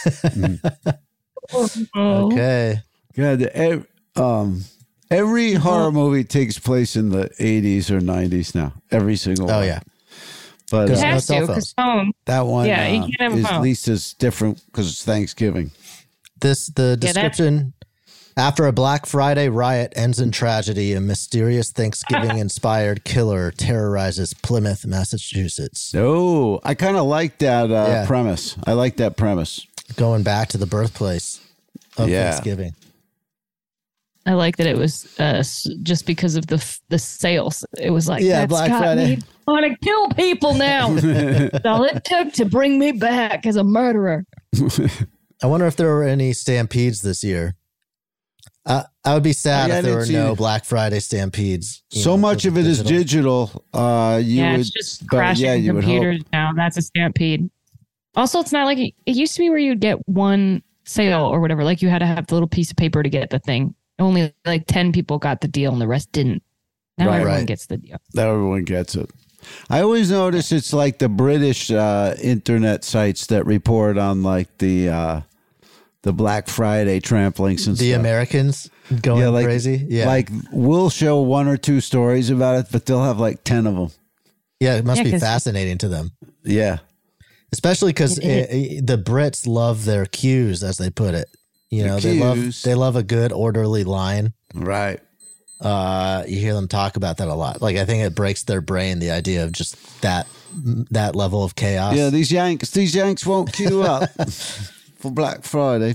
Oh. Okay. God, ev- um, every horror movie takes place in the eighties or nineties now. Every single Oh, one. yeah. But Because It uh, no has cell to, phones. because phone. that one Yeah, you uh, can't have a is at phone. least as different because it's Thanksgiving. This the that's- description. After a Black Friday riot ends in tragedy, a mysterious Thanksgiving-inspired killer terrorizes Plymouth, Massachusetts. Oh, I kind of like that uh, Yeah. premise. I like that premise. Going back to the birthplace of Yeah. Thanksgiving. I like that it was uh, s- just because of the f- the sales. It was like, Yeah, that's Black got Friday. me. I want to kill people now. That's all it took to bring me back as a murderer. I wonder if there were any stampedes this year. Uh, I would be sad Yeah, I if there didn't were see no it. Black Friday stampedes. you So know, much because of it is digital. Uh, you yeah, would, it's just but crashing yeah, you would hope. computers now. That's a stampede. Also, it's not like it, it used to be where you'd get one sale or whatever. Like you had to have the little piece of paper to get the thing. only like ten people got the deal and the rest didn't. Now Right, everyone right. gets the deal. Everyone gets it. I always notice it's like the British uh, internet sites that report on like the uh, the Black Friday tramplings and The stuff. Americans going Yeah, like- crazy. Yeah. Like we'll show one or two stories about it, but they'll have like ten of them. yeah, it must Yeah, be 'cause- fascinating to them. Yeah. Especially because It the Brits love their cues, as they put it. You The know, they love cues. they love a good orderly line. Right. Uh, you hear them talk about that a lot. Like I think it breaks their brain the idea of just that that level of chaos. Yeah, these Yanks, these Yanks won't queue up for Black Friday.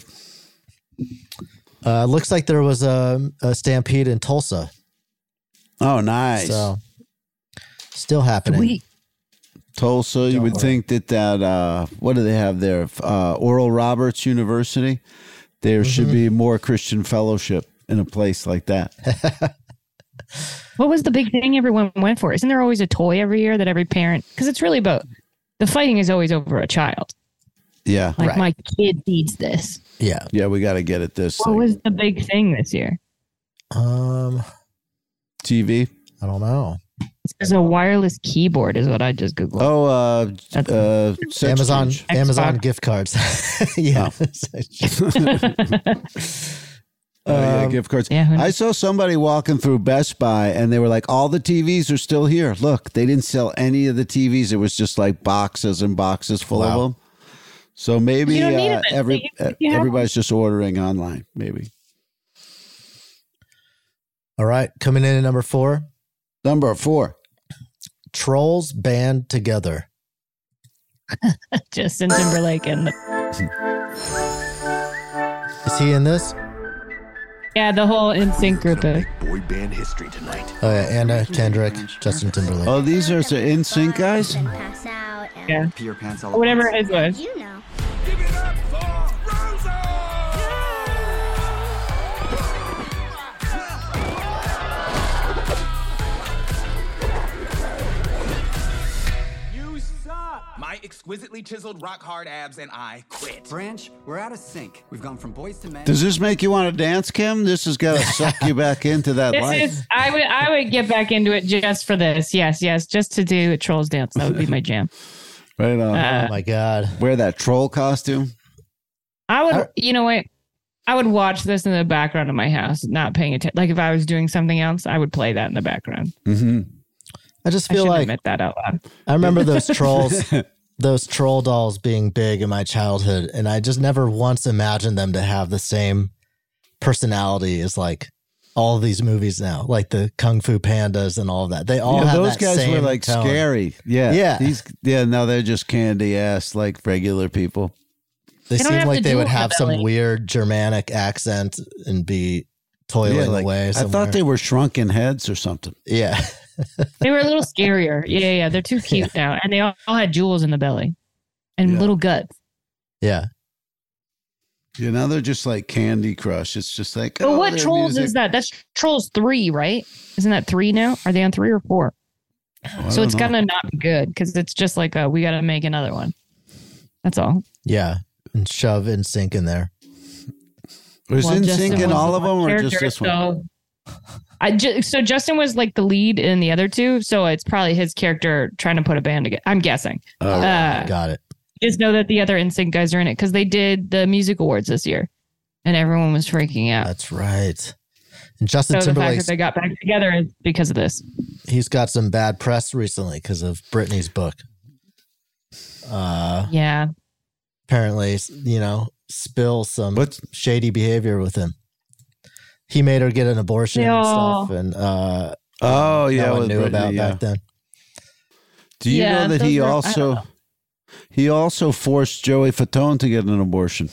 Uh, looks like there was a, a stampede in Tulsa. Oh, nice. So still happening. Sweet. Tulsa, you would worry. think that that uh, what do they have there? Uh, Oral Roberts University. There should be more Christian fellowship in a place like that. What was the big thing everyone went for? Isn't there always a toy every year that every parent? Because it's really about the fighting is always over a child. Yeah, Like Right. my kid needs this. Yeah. yeah, we got to get at this What thing. was the big thing this year? Um, T V. I don't know. It's a wireless keyboard, is what I just googled. Oh, uh, That's- uh, sex Amazon change. Amazon Xbox. gift cards. yeah. Oh, yeah, Um, gift cards. yeah, who I knows? saw somebody walking through Best Buy and they were like, all the T Vs are still here. Look, they didn't sell any of the T Vs. It was just like boxes and boxes full Wow. of them. So maybe You don't need uh, them then. every, You- you have everybody's just ordering online. Maybe. All right. Coming in at number four, Number four. Trolls Band Together. Justin Timberlake and the, Is he in this? yeah, the whole N Sync group. Of, Boy band history tonight. Oh, yeah. Anna Kendrick, Justin Timberlake. Oh, these are the N Sync guys? Pass out and yeah, pee your pants all or whatever his was. You know. Give it up for Rosa! You suck. My exquisitely chiseled rock hard abs and I quit. Branch, we're out of sync. We've gone from boys to men. Does this make you want to dance, Kim? This has got to suck you back into that This life. is I would I would get back into it just for this. Yes, yes, just to do a trolls dance. That would be my jam. Right on. Uh, Oh, my God. Wear that troll costume. I would, you know what? I would watch this in the background of my house, not paying attention. Like if I was doing something else, I would play that in the background. Mm-hmm. I just I feel should like admit that out loud. I remember those trolls, those troll dolls being big in my childhood, and I just never once imagined them to have the same personality as like all of these movies now, like the Kung Fu Pandas and all of that. They all Yeah, have those that guys same were like tone. scary. Yeah. Yeah. These, yeah, no, they're just candy ass like regular people. They They don't seem have like to they do would it in the have some belly. weird Germanic accent and be toiling Yeah, like, away I somewhere. thought they were shrunken heads or something. Yeah. They were a little scarier. Yeah, yeah. They're too cute now. And they all, all had jewels in the belly and Yeah. little guts. Yeah. You know, they're just like Candy Crush. It's just like, But oh, what their trolls music. is that? That's Trolls three, right? Isn't that three now? Are they on three or four? I So don't it's know. gonna not be good because it's just like uh we got to make another one. That's all. Yeah. And shove in sync in there. Was Well, in Justin sync in was all the of them or character, just this one? So, I ju- so Justin was like the lead in the other two, so it's probably his character trying to put a band together. I'm guessing. Oh, Uh, Got it. just know that the other N Sync guys are in it because they did the music awards this year, and everyone was freaking out. That's right. And Justin So the fact Timberlake, that they got back together is because of this. he's got some bad press recently because of Britney's book. Uh, Yeah, apparently, you know, spill some What's- shady behavior with him. He made her get an abortion and Yeah. stuff, and uh, Oh, yeah. no one with knew Britney, about yeah. back then. Do you Yeah, know that those he were- I don't also know. he also forced Joey Fatone to get an abortion?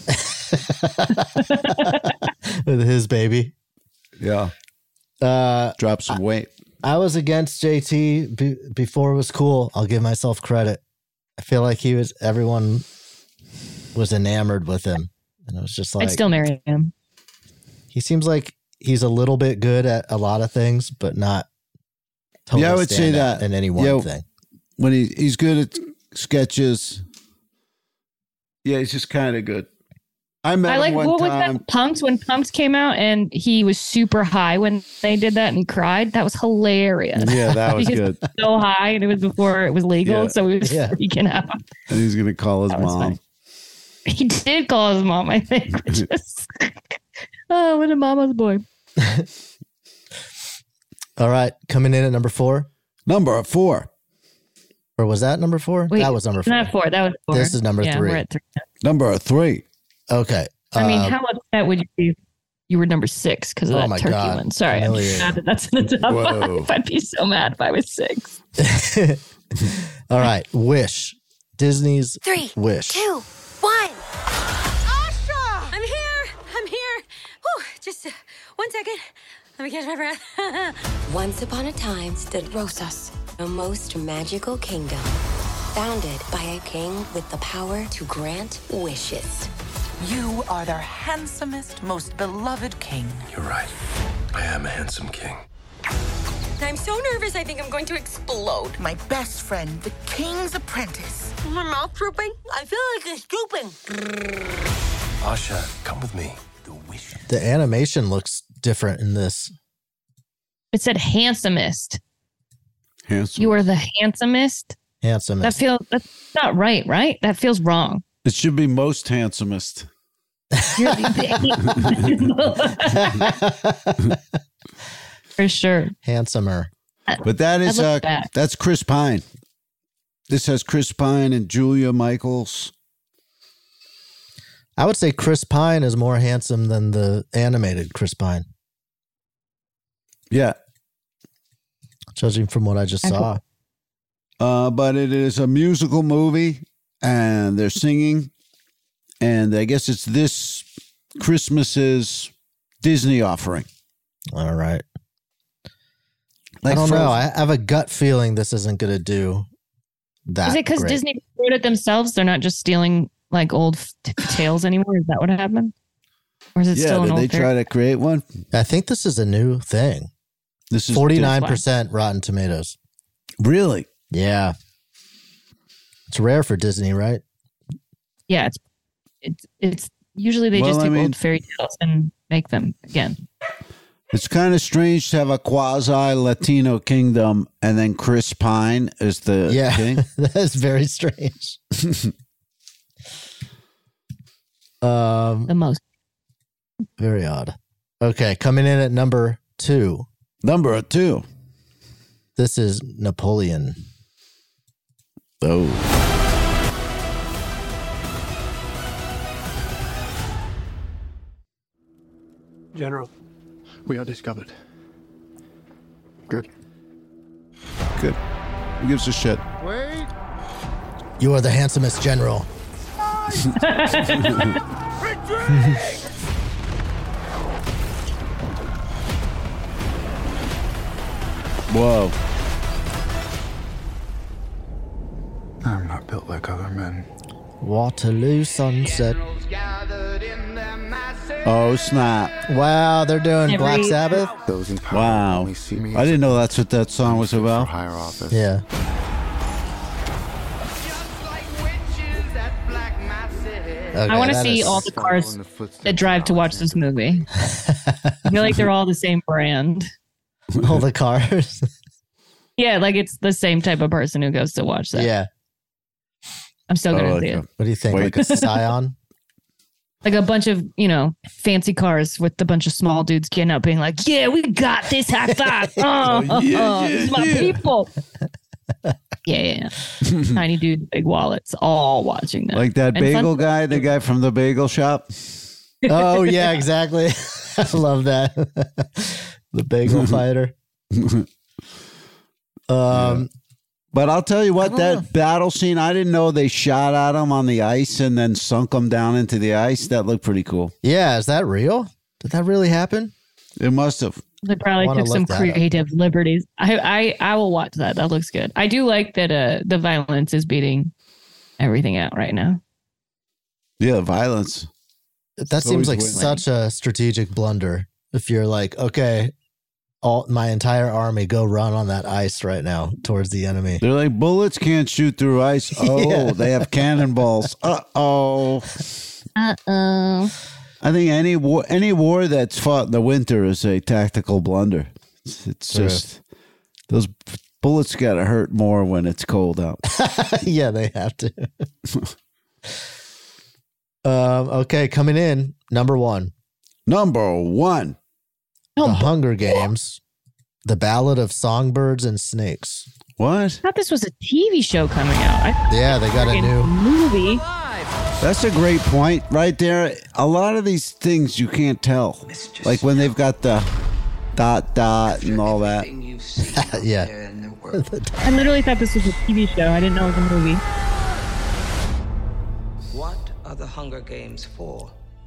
With his baby. Yeah. Uh, Drop some weight. I was against J T be- before it was cool. I'll give myself credit. I feel like he was, everyone was enamored with him. And it was just like, I'd still marry him. he seems like he's a little bit good at a lot of things, but not totally Yeah, I would say stand out that. in any one Yeah. thing. When he he's good at sketches. Yeah, he's just kind of good. I met I like him one what was time. that Punks when Punks came out and he was super high when they did that and he cried. That was hilarious. Yeah, that was Because good. he was so high and it was before it was legal, Yeah. so he was Yeah. freaking out. And he's going to call his That was mom. funny. He did call his mom, I think. Which is, oh, what a mama's boy. All right, coming in at number four. Number four. Or was that number four? Wait, that was number four. Not four. That was four. This is number yeah, three. We're at three. Number three. Okay. I mean, uh, how upset would you be if you were number six because of Oh that my turkey God. one? Sorry, I'm Humiliating. mad that that's in the top Whoa. five. I'd be so mad if I was six. all right, Wish. Disney's Three, Wish. two, one. Asha! I'm here. I'm here. Whew, just uh, one second. Let me catch my breath. Once upon a time stood Rosas, the most magical kingdom, founded by a king with the power to grant wishes. You are their handsomest, most beloved king. You're right. I am a handsome king. I'm so nervous, I think I'm going to explode. My best friend, the king's apprentice. My mouth drooping. I feel like it's drooping. Asha, come with me. The wish. The animation looks different in this. It said handsomest. Handsome. You are the handsomest. Handsome. That feels that's not right, right? That feels wrong. It should be most handsomest. You're For sure. Handsomer. But that is I uh, looked back. that's Chris Pine. This has Chris Pine and Julia Michaels. I would say Chris Pine is more handsome than the animated Chris Pine, Yeah. judging from what I just saw. Uh, but it is a musical movie, and they're singing, and I guess it's this Christmas's Disney offering. All right. Like I don't Frozen. know. I have a gut feeling this isn't going to do that. Is it because great. Disney wrote it themselves? They're not just stealing like old f- tales anymore? Is that what happened? Or is it Yeah, still an did old they fairy- try to create one? I think this is a new thing. This is forty-nine percent Rotten Tomatoes. Really? Yeah. It's rare for Disney, right? Yeah, it's it's it's usually they Well, just I take mean- old fairy tales and make them again. It's kind of strange to have a quasi Latino kingdom, and then Chris Pine is the Yeah. king. That is very strange. um, The most. very odd. Okay, coming in at number two. Number two. This is Napoleon. Oh. General, we are discovered. Good. Good. Who gives a shit? Wait. You are the handsomest general. Whoa. I'm not built like other men. Waterloo sunset. Oh, snap. Wow, they're doing Every- Black Sabbath? Those in power Wow. only see me I as didn't know that's what that song was for about. higher office. Yeah. Okay, I want to that see is- all the cars that drive to watch this movie. I feel like they're all the same brand. all the cars. Yeah, like it's the same type of person who goes to watch that. Yeah. I'm still Oh, gonna like see a- it. What do you think? Wait. Like a Scion? Like a bunch of, you know, fancy cars with a bunch of small dudes getting up being like, yeah, we got this high five. Oh, Oh, yeah, oh, yeah, this is my yeah. people. Yeah, yeah, yeah. Tiny dudes, big wallets, all watching that. Like that And bagel fun- guy, the guy from the bagel shop. Oh, yeah, exactly. I love that. The bagel fighter. Um, But I'll tell you what, don't that know. battle scene, I didn't know they shot at him on the ice and then sunk him down into the ice. That looked pretty cool. yeah, is that real? Did that really happen? It must have. They probably wanna took some look that up. creative liberties. I, I I will watch that. That looks good. I do like that uh, the violence is beating everything out right now. Yeah, violence. That It's seems always like winning. such a strategic blunder. If you're like, okay, all my entire army go run on that ice right now towards the enemy. They're like, bullets can't shoot through ice. Oh, Yeah. they have cannonballs. Uh oh. Uh-oh. I think any war, any war that's fought in the winter is a tactical blunder. It's, it's just those bullets got to hurt more when it's cold out. Yeah, they have to. um, okay, coming in, number one. Number one. The Hunger Games, The Ballad of Songbirds and Snakes. What? I thought this was a T V show coming out. I Yeah, they got a new movie. That's a great point right there. A lot of these things you can't tell. Like when they've got the dot dot and all that. Yeah. I literally thought this was a T V show. I didn't know it was a movie. What are the Hunger Games for?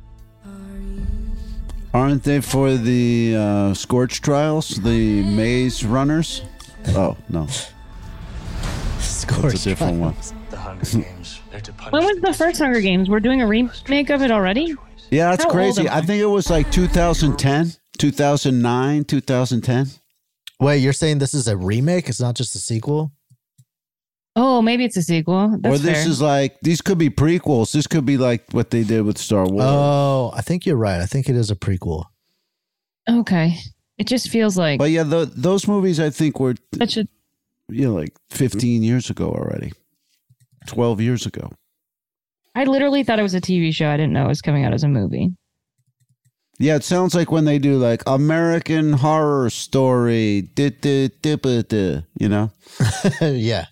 Aren't they for the uh, Scorch trials? The maze runners? Oh, no. Scorch That's a different one. The Hunger Games. They're to punish When was the first Hunger Games? We're doing a remake of it already? Yeah, that's How old crazy. am I? I think it was like two thousand ten, two thousand nine, two thousand ten. Wait, you're saying this is a remake? It's not just a sequel? Oh, maybe it's a sequel. That's Or this fair. is like, these could be prequels. This could be like what they did with Star Wars. Oh, I think you're right. I think it is a prequel. Okay. It just feels like But yeah, the, those movies I think were, such a you know, like fifteen years ago already. twelve years ago. I literally thought it was a T V show. I didn't know it was coming out as a movie. Yeah, it sounds like when they do like American Horror Story, di- di- di- di- di, you know? Yeah.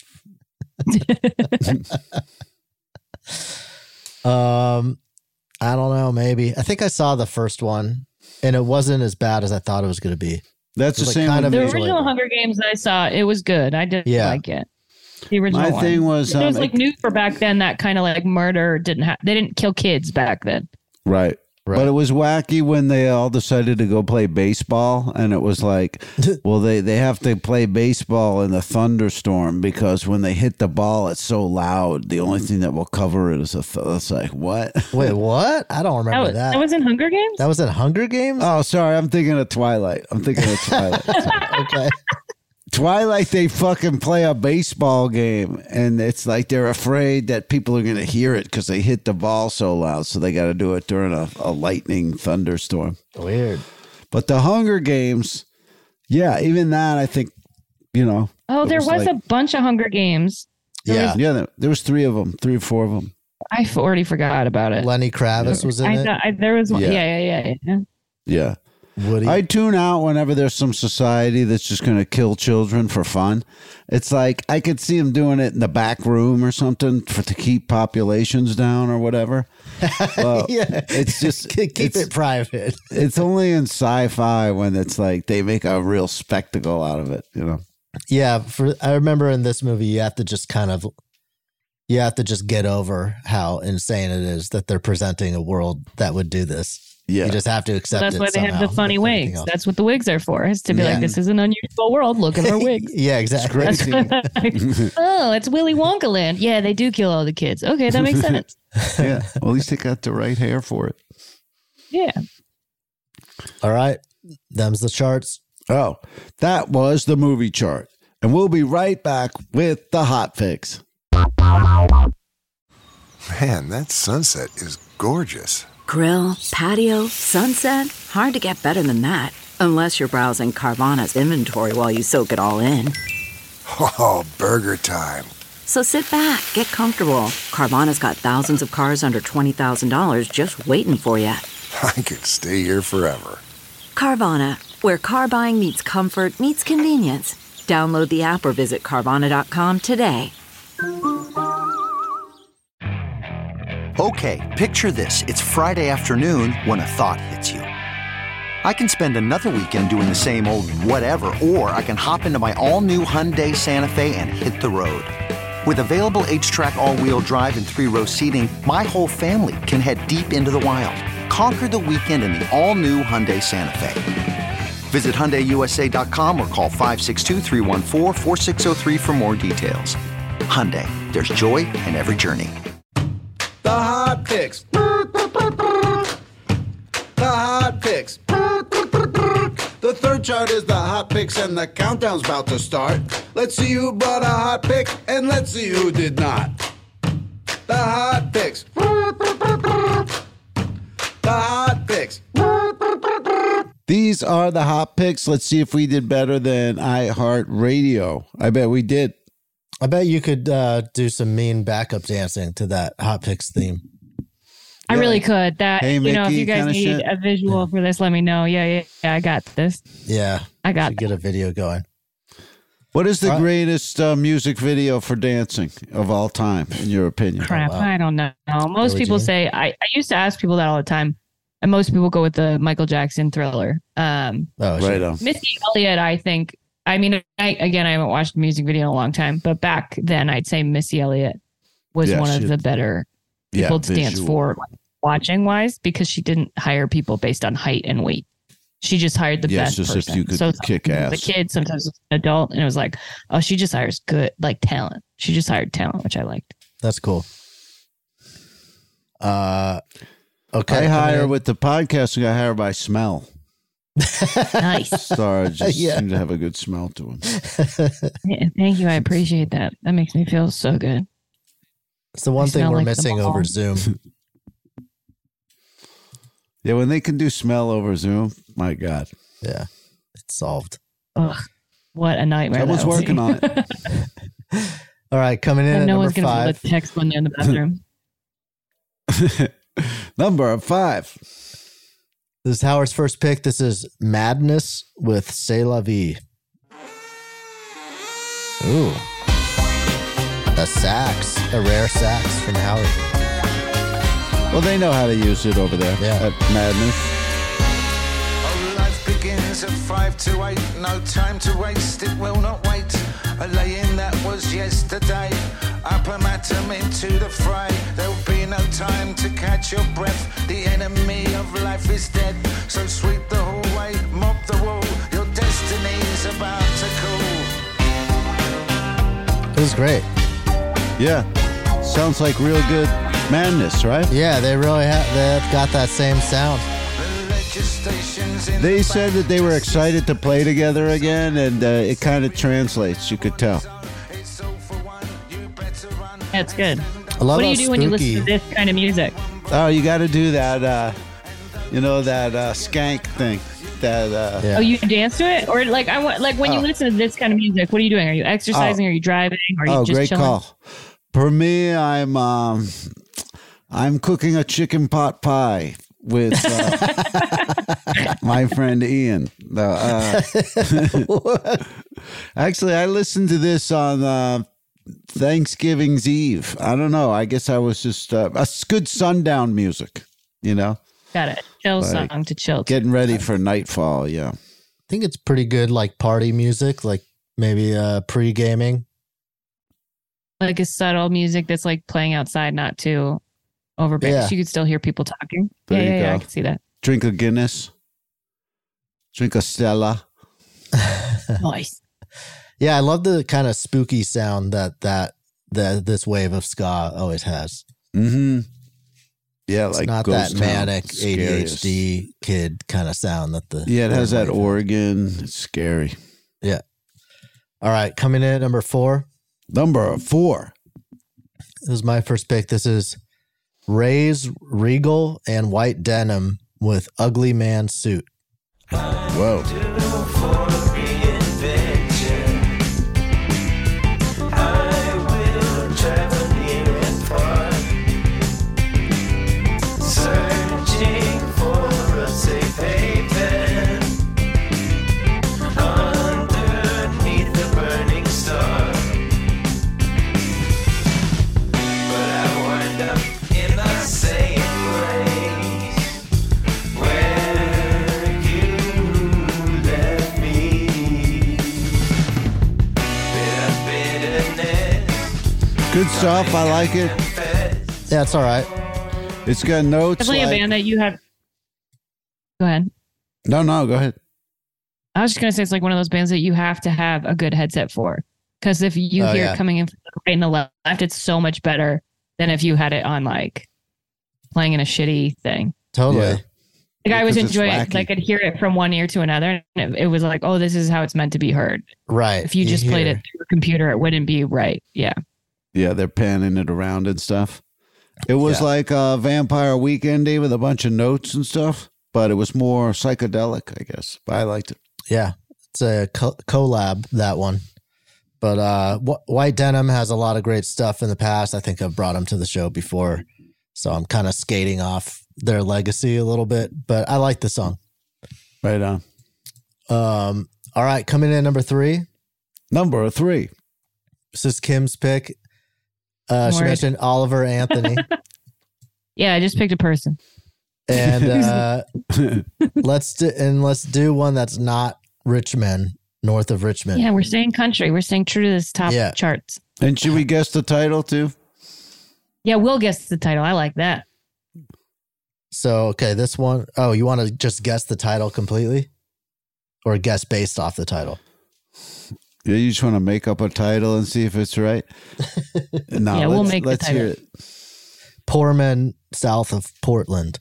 um, I don't know. Maybe I think I saw the first one, and it wasn't as bad as I thought it was going to be. That's It the was, same kind with of The me. enjoyable. original Hunger Games that I saw, it was good. I didn't Yeah. like it. The original My one. thing was, it was um, like it- new for back then. That kind of like murder didn't have. They didn't kill kids back then. Right. Right. But it was wacky when they all decided to go play baseball. And it was like, well, they, they have to play baseball in the thunderstorm because when they hit the ball, it's so loud. The only thing that will cover it is a th- it's like, what? Wait, what? I don't That remember was, that. that was in Hunger Games. That was in Hunger Games? Oh, sorry. I'm thinking of Twilight. I'm thinking of Twilight. Okay. Twilight, they fucking play a baseball game, and it's like they're afraid that people are going to hear it because they hit the ball so loud, so they got to do it during a, a lightning thunderstorm. Weird. But the Hunger Games, yeah, even that, I think, you know. Oh, it there was, like- a bunch of Hunger Games. There Yeah. was- Yeah, there, there was three of them, three or four of them. I f- already forgot about it. Lenny Kravitz was in I it. thought I, there was one. Yeah. Yeah, yeah, yeah. yeah. Yeah. Woody. I tune out whenever there's some society that's just going to kill children for fun. It's like I could see them doing it in the back room or something for to keep populations down or whatever. Well, Yeah. it's just Keep it's, it private. It's only in sci-fi when it's like they make a real spectacle out of it, you know. Yeah, for I remember in this movie you have to just kind of you have to just get over how insane it is that they're presenting a world that would do this. Yeah. You just have to So accept that's it why they have somehow, the funny like everything wigs. else. That's what the wigs are for. Is to be Yeah. like, this is an unusual world. Look at our wigs. Yeah, exactly. It's crazy. Oh, it's Willy Wonka land. Yeah, they do kill all the kids. Okay, that makes sense. Yeah. Well, at least they got the right hair for it. Yeah. All right. Them's the charts. Oh, that was the movie chart. And we'll be right back with the hot fix. Man, that sunset is gorgeous. Grill, patio, sunset. Hard to get better than that. Unless you're browsing Carvana's inventory while you soak it all in. Oh, burger time. So sit back, get comfortable. Carvana's got thousands of cars under twenty thousand dollars just waiting for you. I could stay here forever. Carvana, where car buying meets comfort, meets convenience. Download the app or visit Carvana dot com today. Okay, picture this. It's Friday afternoon when a thought hits you. I can spend another weekend doing the same old whatever, or I can hop into my all-new Hyundai Santa Fe and hit the road. With available H-Track all-wheel drive and three-row seating, my whole family can head deep into the wild. Conquer the weekend in the all-new Hyundai Santa Fe. Visit Hyundai U S A dot com or call five six two, three one four, four six zero three for more details. Hyundai, there's joy in every journey. The hot picks. The hot picks. The third chart is the hot picks, and the countdown's about to start. Let's see who brought a hot pick, and let's see who did not. The hot picks. The hot picks. These are the hot picks. Let's see if we did better than iHeartRadio. I bet we did. I bet you could uh, do some mean backup dancing to that hot picks theme. I really could. That Hey, you know, if Mickey you guys kinda need shit. a visual for this, let me know. Yeah, yeah, yeah. I got this. Yeah. I got Should get a video going. What is the Uh, greatest uh, music video for dancing of all time, in your opinion? Crap, I don't know. Most Billie people Jean? say I, I used to ask people that all the time, and most people go with the Michael Jackson Thriller. Um, oh, right on. Missy Elliott, I think. I mean, I, again, I haven't watched a music video in a long time, but back then, I'd say Missy Elliott was Yeah, one of she- the better Yeah, people to dance visual. for, like, watching wise, because she didn't hire people based on height and weight. She just hired the Yeah, best it's just if person. you could so kick sometimes ass. the kid, sometimes it's an adult, and it was like, oh, she just hires good, like talent. She just hired talent, which I liked. That's cool. Uh, okay. I coming hire in- with the podcasting. I hire by smell. Nice. Star just Yeah. seem to have a good smell to them. Yeah, thank you. I appreciate that. That makes me feel so good. It's the one I thing smell we're like the missing mall. over Zoom. Yeah, when they can do smell over Zoom, my God. Yeah, it's solved. Ugh, what a nightmare. Someone's that would working be. on it. All right, coming in And at no number one's going to be able five. to text when they're in the bathroom. Number five. This is Howard's first pick. This is Madness with C'est La Vie. Ooh. A sax, a rare sax from Howard. Well, they know how to use it over there Yeah. at Madness. Oh, life begins at five to eight. No time to waste, it will not wait. A lay-in that was yesterday. Up a atom into the fray. There'll be no time to catch your breath. The enemy of life is dead. So sweep the hallway, mop the wall. Your destiny's about to call. It was great. Yeah. Sounds like real good Madness, right? Yeah, they really have. They've got that same sound. They said that they were excited to play together again, and uh, it kind of translates. You could tell. That's good. I love What do you how do when you listen to spooky- this kind of music? Oh, you got to do that. Uh, you know that uh, skank thing. That. Uh, Yeah. Oh, you dance to it, or like I want, like when you Oh. listen to this kind of music, what are you doing? Are you exercising? Oh. Are you driving? Are you Oh, just great chilling? call. For me, I'm um, I'm cooking a chicken pot pie with uh, my friend Ian. No, uh, actually, I listened to this on uh, Thanksgiving's Eve. I don't know. I guess I was just uh, a s- good sundown music. You know, Got it. Chill Like, song to chill. to. getting ready for nightfall. Yeah. I think it's pretty good, like party music, like maybe uh, pre gaming. Like a subtle music that's like playing outside, not too overbearing. Yeah. So you could still hear people talking. There yeah, you yeah, yeah, go. I can see that. Drink a Guinness. Drink a Stella. Nice. Yeah, I love the kind of spooky sound that that that this wave of ska always has. Mm-hmm. Yeah, It's like not Ghost that Town. manic It's A D H scariest. D kid kind of sound that the Yeah, it has that wave- organ. It's scary. Yeah. All right, coming in at number four. Number four. This is my first pick. This is Ray's Regal and White Denim with Ugly Man Suit. Whoa. Searching for a safe haven underneath the burning star. But I wind up in the same place where you left me. Bitter bitterness. Good stuff. I like it. Yeah, it's all right. It's got notes. Definitely like- a band that you have. Go ahead. No, no, go ahead. I was just gonna say it's like one of those bands that you have to have a good headset for, because if you Oh, hear yeah. it coming in from the right and the left, it's so much better than if you had it on like playing in a shitty thing. Totally. Yeah. Like I was Because it's enjoying it. wacky. Like I could hear it from one ear to another, and it, it was like, oh, this is how it's meant to be heard. Right. If you just played hear- it through a computer, it wouldn't be right. Yeah. Yeah, they're panning it around and stuff. It was Yeah. like a Vampire Weekendy with a bunch of notes and stuff, but it was more psychedelic, I guess. But I liked it. Yeah, it's a co- collab, that one. But uh, Wh- White Denim has a lot of great stuff in the past. I think I've brought them to the show before, so I'm kind of skating off their legacy a little bit. But I like the song. Right on. Um, all right, coming in at number three. Number three. This is Kim's pick. Uh, she Word. mentioned Oliver Anthony. Yeah, I just picked a person. And uh, let's do, and let's do one that's not Richmond, north of Richmond. Yeah, we're staying country. We're staying true to this top Yeah. charts. And should we guess the title too? Yeah, we'll guess the title. I like that. So, okay, this one, oh, you want to just guess the title completely? Or guess based off the title? Yeah, you just want to make up a title and see if it's right? No, Yeah, we'll let's- make the let's hear title. it. Poor men south of Portland.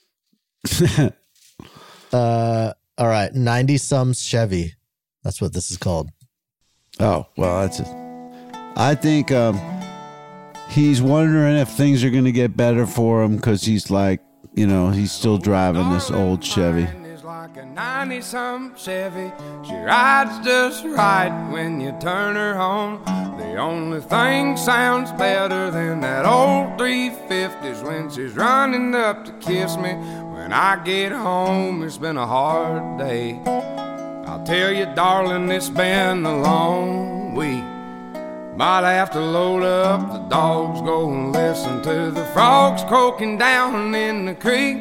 uh, all right, ninety some Chevy. That's what this is called. Oh, well, that's it. I think um, he's wondering if things are going to get better for him because he's like, you know, he's still driving this old Chevy. Like a ninety-some Chevy, she rides just right when you turn her on. The only thing sounds better than that old three fifty's when she's running up to kiss me. When I get home, it's been a hard day. I'll tell you, darling, it's been a long week. Might have to load up the dogs, go and listen to the frogs croaking down in the creek.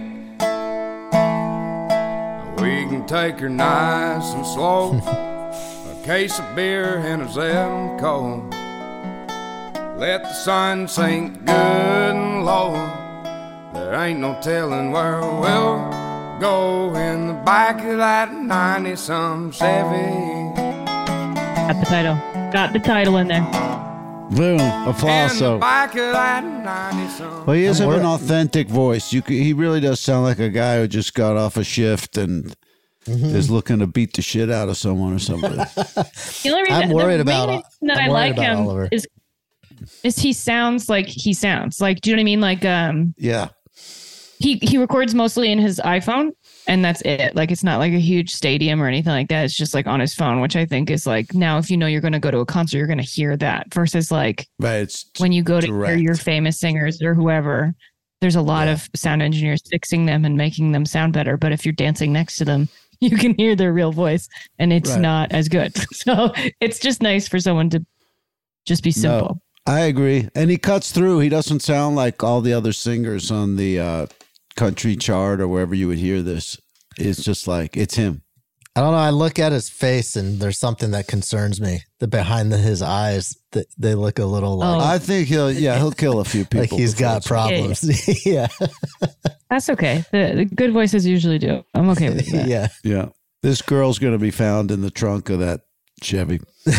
We can take her nice and slow, a case of beer and a Zemco. Let the sun sink good and low. There ain't no telling where we'll go in the back of that ninety-some Chevy. Got the title. Got the title in there. Boom. Applause. In the So, back of that ninety-some. well, he does And have an we're- authentic voice. You could, he really does sound like a guy who just got off a shift and Mm-hmm. is looking to beat the shit out of someone or something. The only reason, I'm worried the about- main reason that I'm I worried like about him Oliver. is is he sounds like he sounds. Like, do you know what I mean? Like, um, Yeah. he he records mostly in his iPhone, and that's it. Like, it's not like a huge stadium or anything like that. It's just like on his phone, which I think is like, now if you know you're going to go to a concert, you're going to hear that versus like Right. It's when you go to hear direct. your famous singers or whoever. There's a lot of sound engineers fixing them and making them sound better. But if you're dancing next to them, you can hear their real voice, and it's Right. not as good. So it's just nice for someone to just be simple. No, I agree. And he cuts through. He doesn't sound like all the other singers on the uh, country chart or wherever you would hear this. It's just like, it's him. I don't know. I look at his face and there's something that concerns me. The behind the, his eyes, they, they look a little like, I think he'll, yeah, he'll kill a few people. like he's before got it's- problems. yeah. That's okay. The, the good voices usually do. I'm okay with that. yeah. Yeah. This girl's going to be found in the trunk of that Chevy.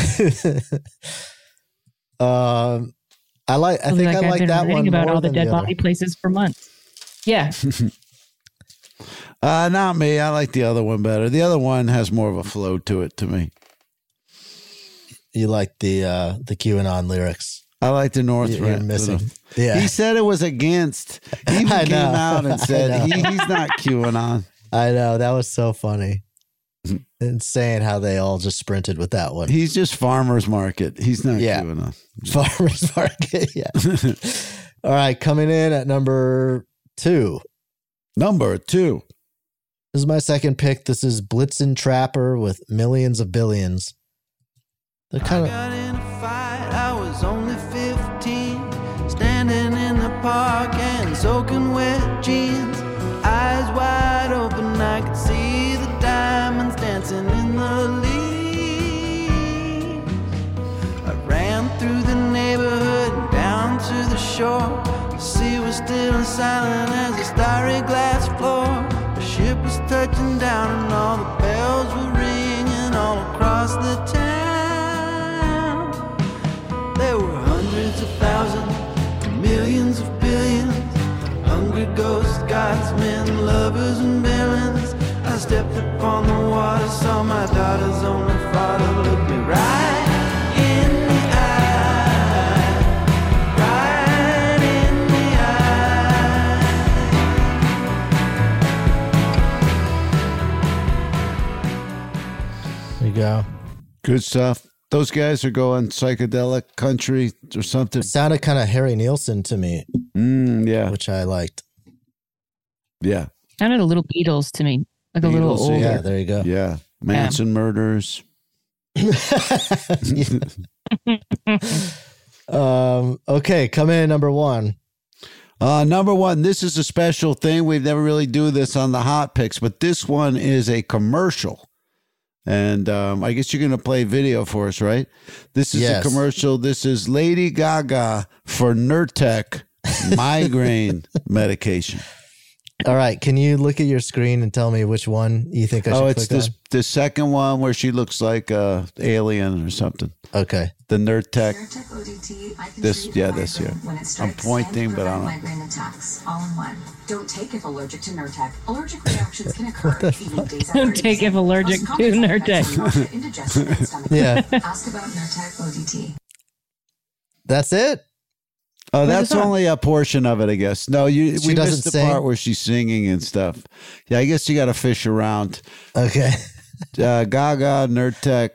um, I like. I Sounds think like I I've like been that reading one about more all the than dead the other. body places for months. Yeah. Uh, not me. I like the other one better. The other one has more of a flow to it to me. You like the uh, the QAnon lyrics. I like the North You're Rent. missing. Yeah. He said it was against. He even I came know. out and I said know. he, he's not QAnon. I know that was so funny. Insane how they all just sprinted with that one. He's just farmer's market. He's not Yeah. QAnon. Farmers market. Yeah. All right, coming in at number two. Number two. This is my second pick. This is Blitzen Trapper with Millions of Billions. They're kind of. in a fight, I was only fifteen, standing in the park and soaking wet jeans. Eyes wide open, I could see the diamonds dancing in the leaves. I ran through the neighborhood and down to the shore. The sea was still as silent as a starry glass floor. The ship was touching down and all the bells were ringing all across the town. There were hundreds of thousands, millions of billions, hungry ghosts, gods, men, lovers, and villains. I stepped upon the water, saw my daughter's only father look me right in the eye, right in the eye. Good stuff. Those guys are going psychedelic country or something. It sounded kind of Harry Nilsson to me. Mm, yeah. Which I liked. Yeah. Sounded a little Beatles to me. Like a little Beatles, older. Yeah, there you go. Yeah. Manson Yeah. murders. um, okay, come in number one. Uh, number one, this is a special thing. We've never really do this on the hot picks, but this one is a commercial. And um, I guess you're going to play video for us, right? This is Yes. a commercial. This is Lady Gaga for Nurtec migraine medication. All right, can you look at your screen and tell me which one you think I should Oh, click it's this on? the second one where she looks like a alien or something. Okay. The Nurtec. Nurtec O D T, I can This, treat your yeah, this migraine here. when it I'm strikes pointing, and but I prevent don't know. migraine attacks, all in one. Don't take if allergic to Nurtec. Allergic reactions can occur even days after Don't take if allergic Most to common effects Nurtec. are nausea, indigestion, and stomach Yeah. pain. Ask about Nurtec O D T. That's it? Oh, Where's that's the song? only a portion of it, I guess. No, you. She we doesn't missed the sing? part where she's singing and stuff. Yeah, I guess you got to fish around. Okay. Uh, Gaga, Nurtec.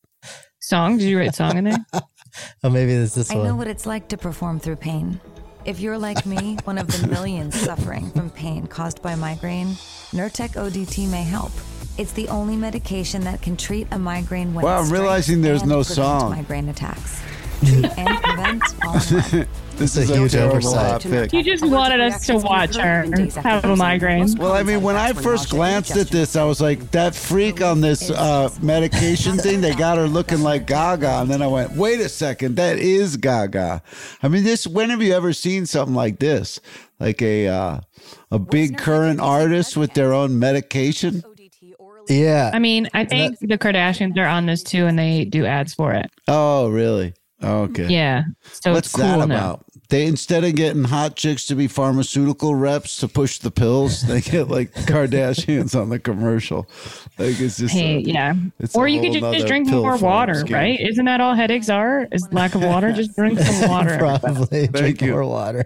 Song? Did you write song in there? Oh, maybe it's this I know one. what it's like to perform through pain. If you're like me, one of the millions suffering from pain caused by migraine, Nurtec O D T may help. It's the only medication that can treat a migraine when Wow, it I'm strikes realizing there's and no prevent song. migraine attacks. Treat and prevent all in one. This It's is a a huge terrible oversight. hot pick. You just wanted us to watch her have a migraine. Well, I mean, when I first glanced at this, I was like, that freak on this uh, medication thing, they got her looking like Gaga. And then I went, wait a second, that is Gaga. I mean, this. When have you ever seen something like this? Like a uh, a big current artist with their own medication? Yeah. I mean, I think the Kardashians are on this too, and they do ads for it. Oh, really? Okay. Yeah. So What's it's cool that now. about? They, instead of getting hot chicks to be pharmaceutical reps to push the pills, they get like Kardashians on the commercial. Like it's just, Hey, a- yeah. it's a Or you could whole just, just nother drink pill more farm water, scheme. right? Isn't that all headaches are? Is lack of water? Just drink some water. Probably drink Thank you. more water.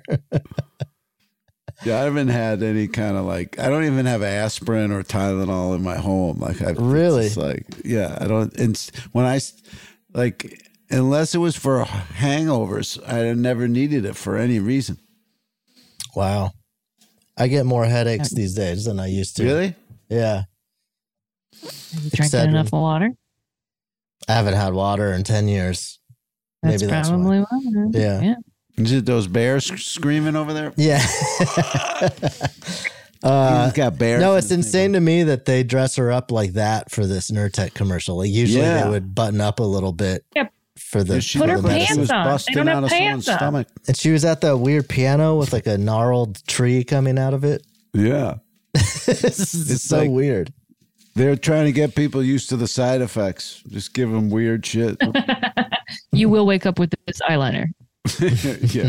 Yeah, I haven't had any kind of like, I don't even have aspirin or Tylenol in my home. Like I Really? It's like, yeah, I don't. And s- when I s- like, unless it was for hangovers, I never needed it for any reason. Wow. I get more headaches these days than I used to. Really? Yeah. You drinking enough water? I haven't had water in ten years. That's Maybe that's probably why. why. Yeah. yeah. Is it those bears sc- screaming over there? Yeah. uh, He's got bears. no, in it's his insane to me that they dress her up like that for this Nurtec commercial. Like usually Yeah. they would button up a little bit Yep. for the, She for Put the her looked like she medicine. was pants on. They busting don't have out of someone's pants on. stomach. And she was at that weird piano with like a gnarled tree coming out of it. Yeah. This is It's so like- weird. They're trying to get people used to the side effects. Just give them weird shit. You will wake up with this eyeliner. Yeah.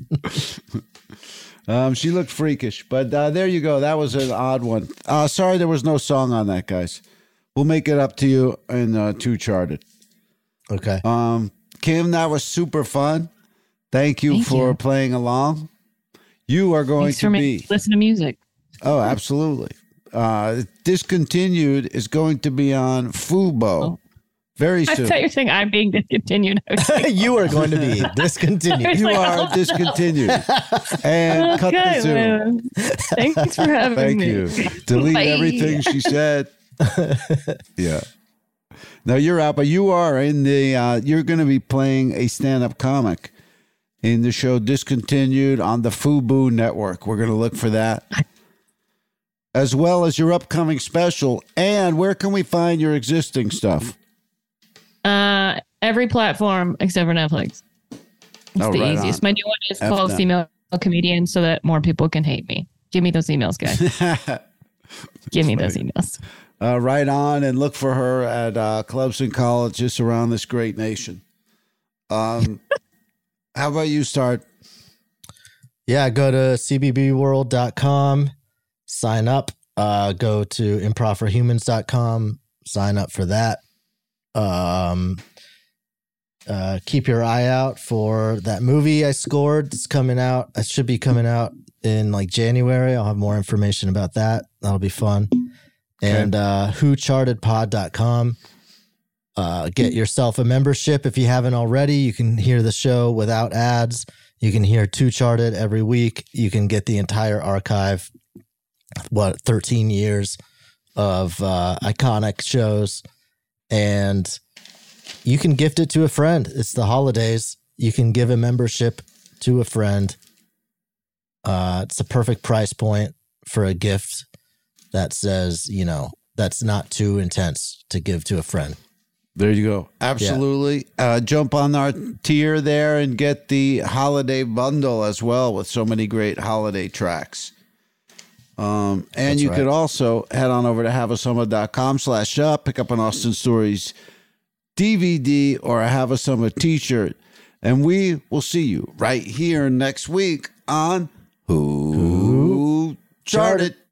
um, she looked freakish, but uh, there you go. That was an odd one. Uh, sorry, there was no song on that, guys. We'll make it up to you in uh, Two Charted. Okay. Um, Kim, that was super fun. Thank you Thank for you. playing along. You are going Thanks to for be. making me listen to music. Oh, absolutely. Uh, Discontinued is going to be on Fubo very I soon. thought you were saying I'm being discontinued. I was like, You are going to be discontinued. I was You like, are oh. discontinued. And cut the Okay, Zoom. well, thanks for having Thank me. you. Delete Bye. everything she said. Yeah. No, you're out, but you are in the, uh, you're going to be playing a stand-up comic in the show Discontinued on the Fubo Network. We're going to look for that. As well as your upcoming special. And where can we find your existing stuff? Uh, every platform except for Netflix. It's Oh, the right easiest. on. My new one is F called them. Female Comedian so that more people can hate me. Give me those emails, guys. Give me those emails. Uh, right on, and look for her at uh, clubs and colleges around this great nation. Um, how about you start? Yeah, go to c b b world dot com, sign up. Uh, go to improv for humans dot com, sign up for that. Um, uh, keep your eye out for that movie I scored. It's coming out. It should be coming out in like January. I'll have more information about that. That'll be fun. And uh, who charted pod dot com. Uh, get yourself a membership if you haven't already. You can hear the show without ads. You can hear Two Charted every week. You can get the entire archive, what, thirteen years of uh, iconic shows. And you can gift it to a friend. It's the holidays. You can give a membership to a friend. Uh, it's a perfect price point for a gift that says, you know, that's not too intense to give to a friend. There you go. Absolutely. Yeah. Uh, jump on our tier there and get the holiday bundle as well with so many great holiday tracks. Um, and That's you right. could also head on over to haveasummer.com slash shop, pick up an Austin Stories D V D or a Have a Summer t-shirt. And we will see you right here next week on Who, Who Charted.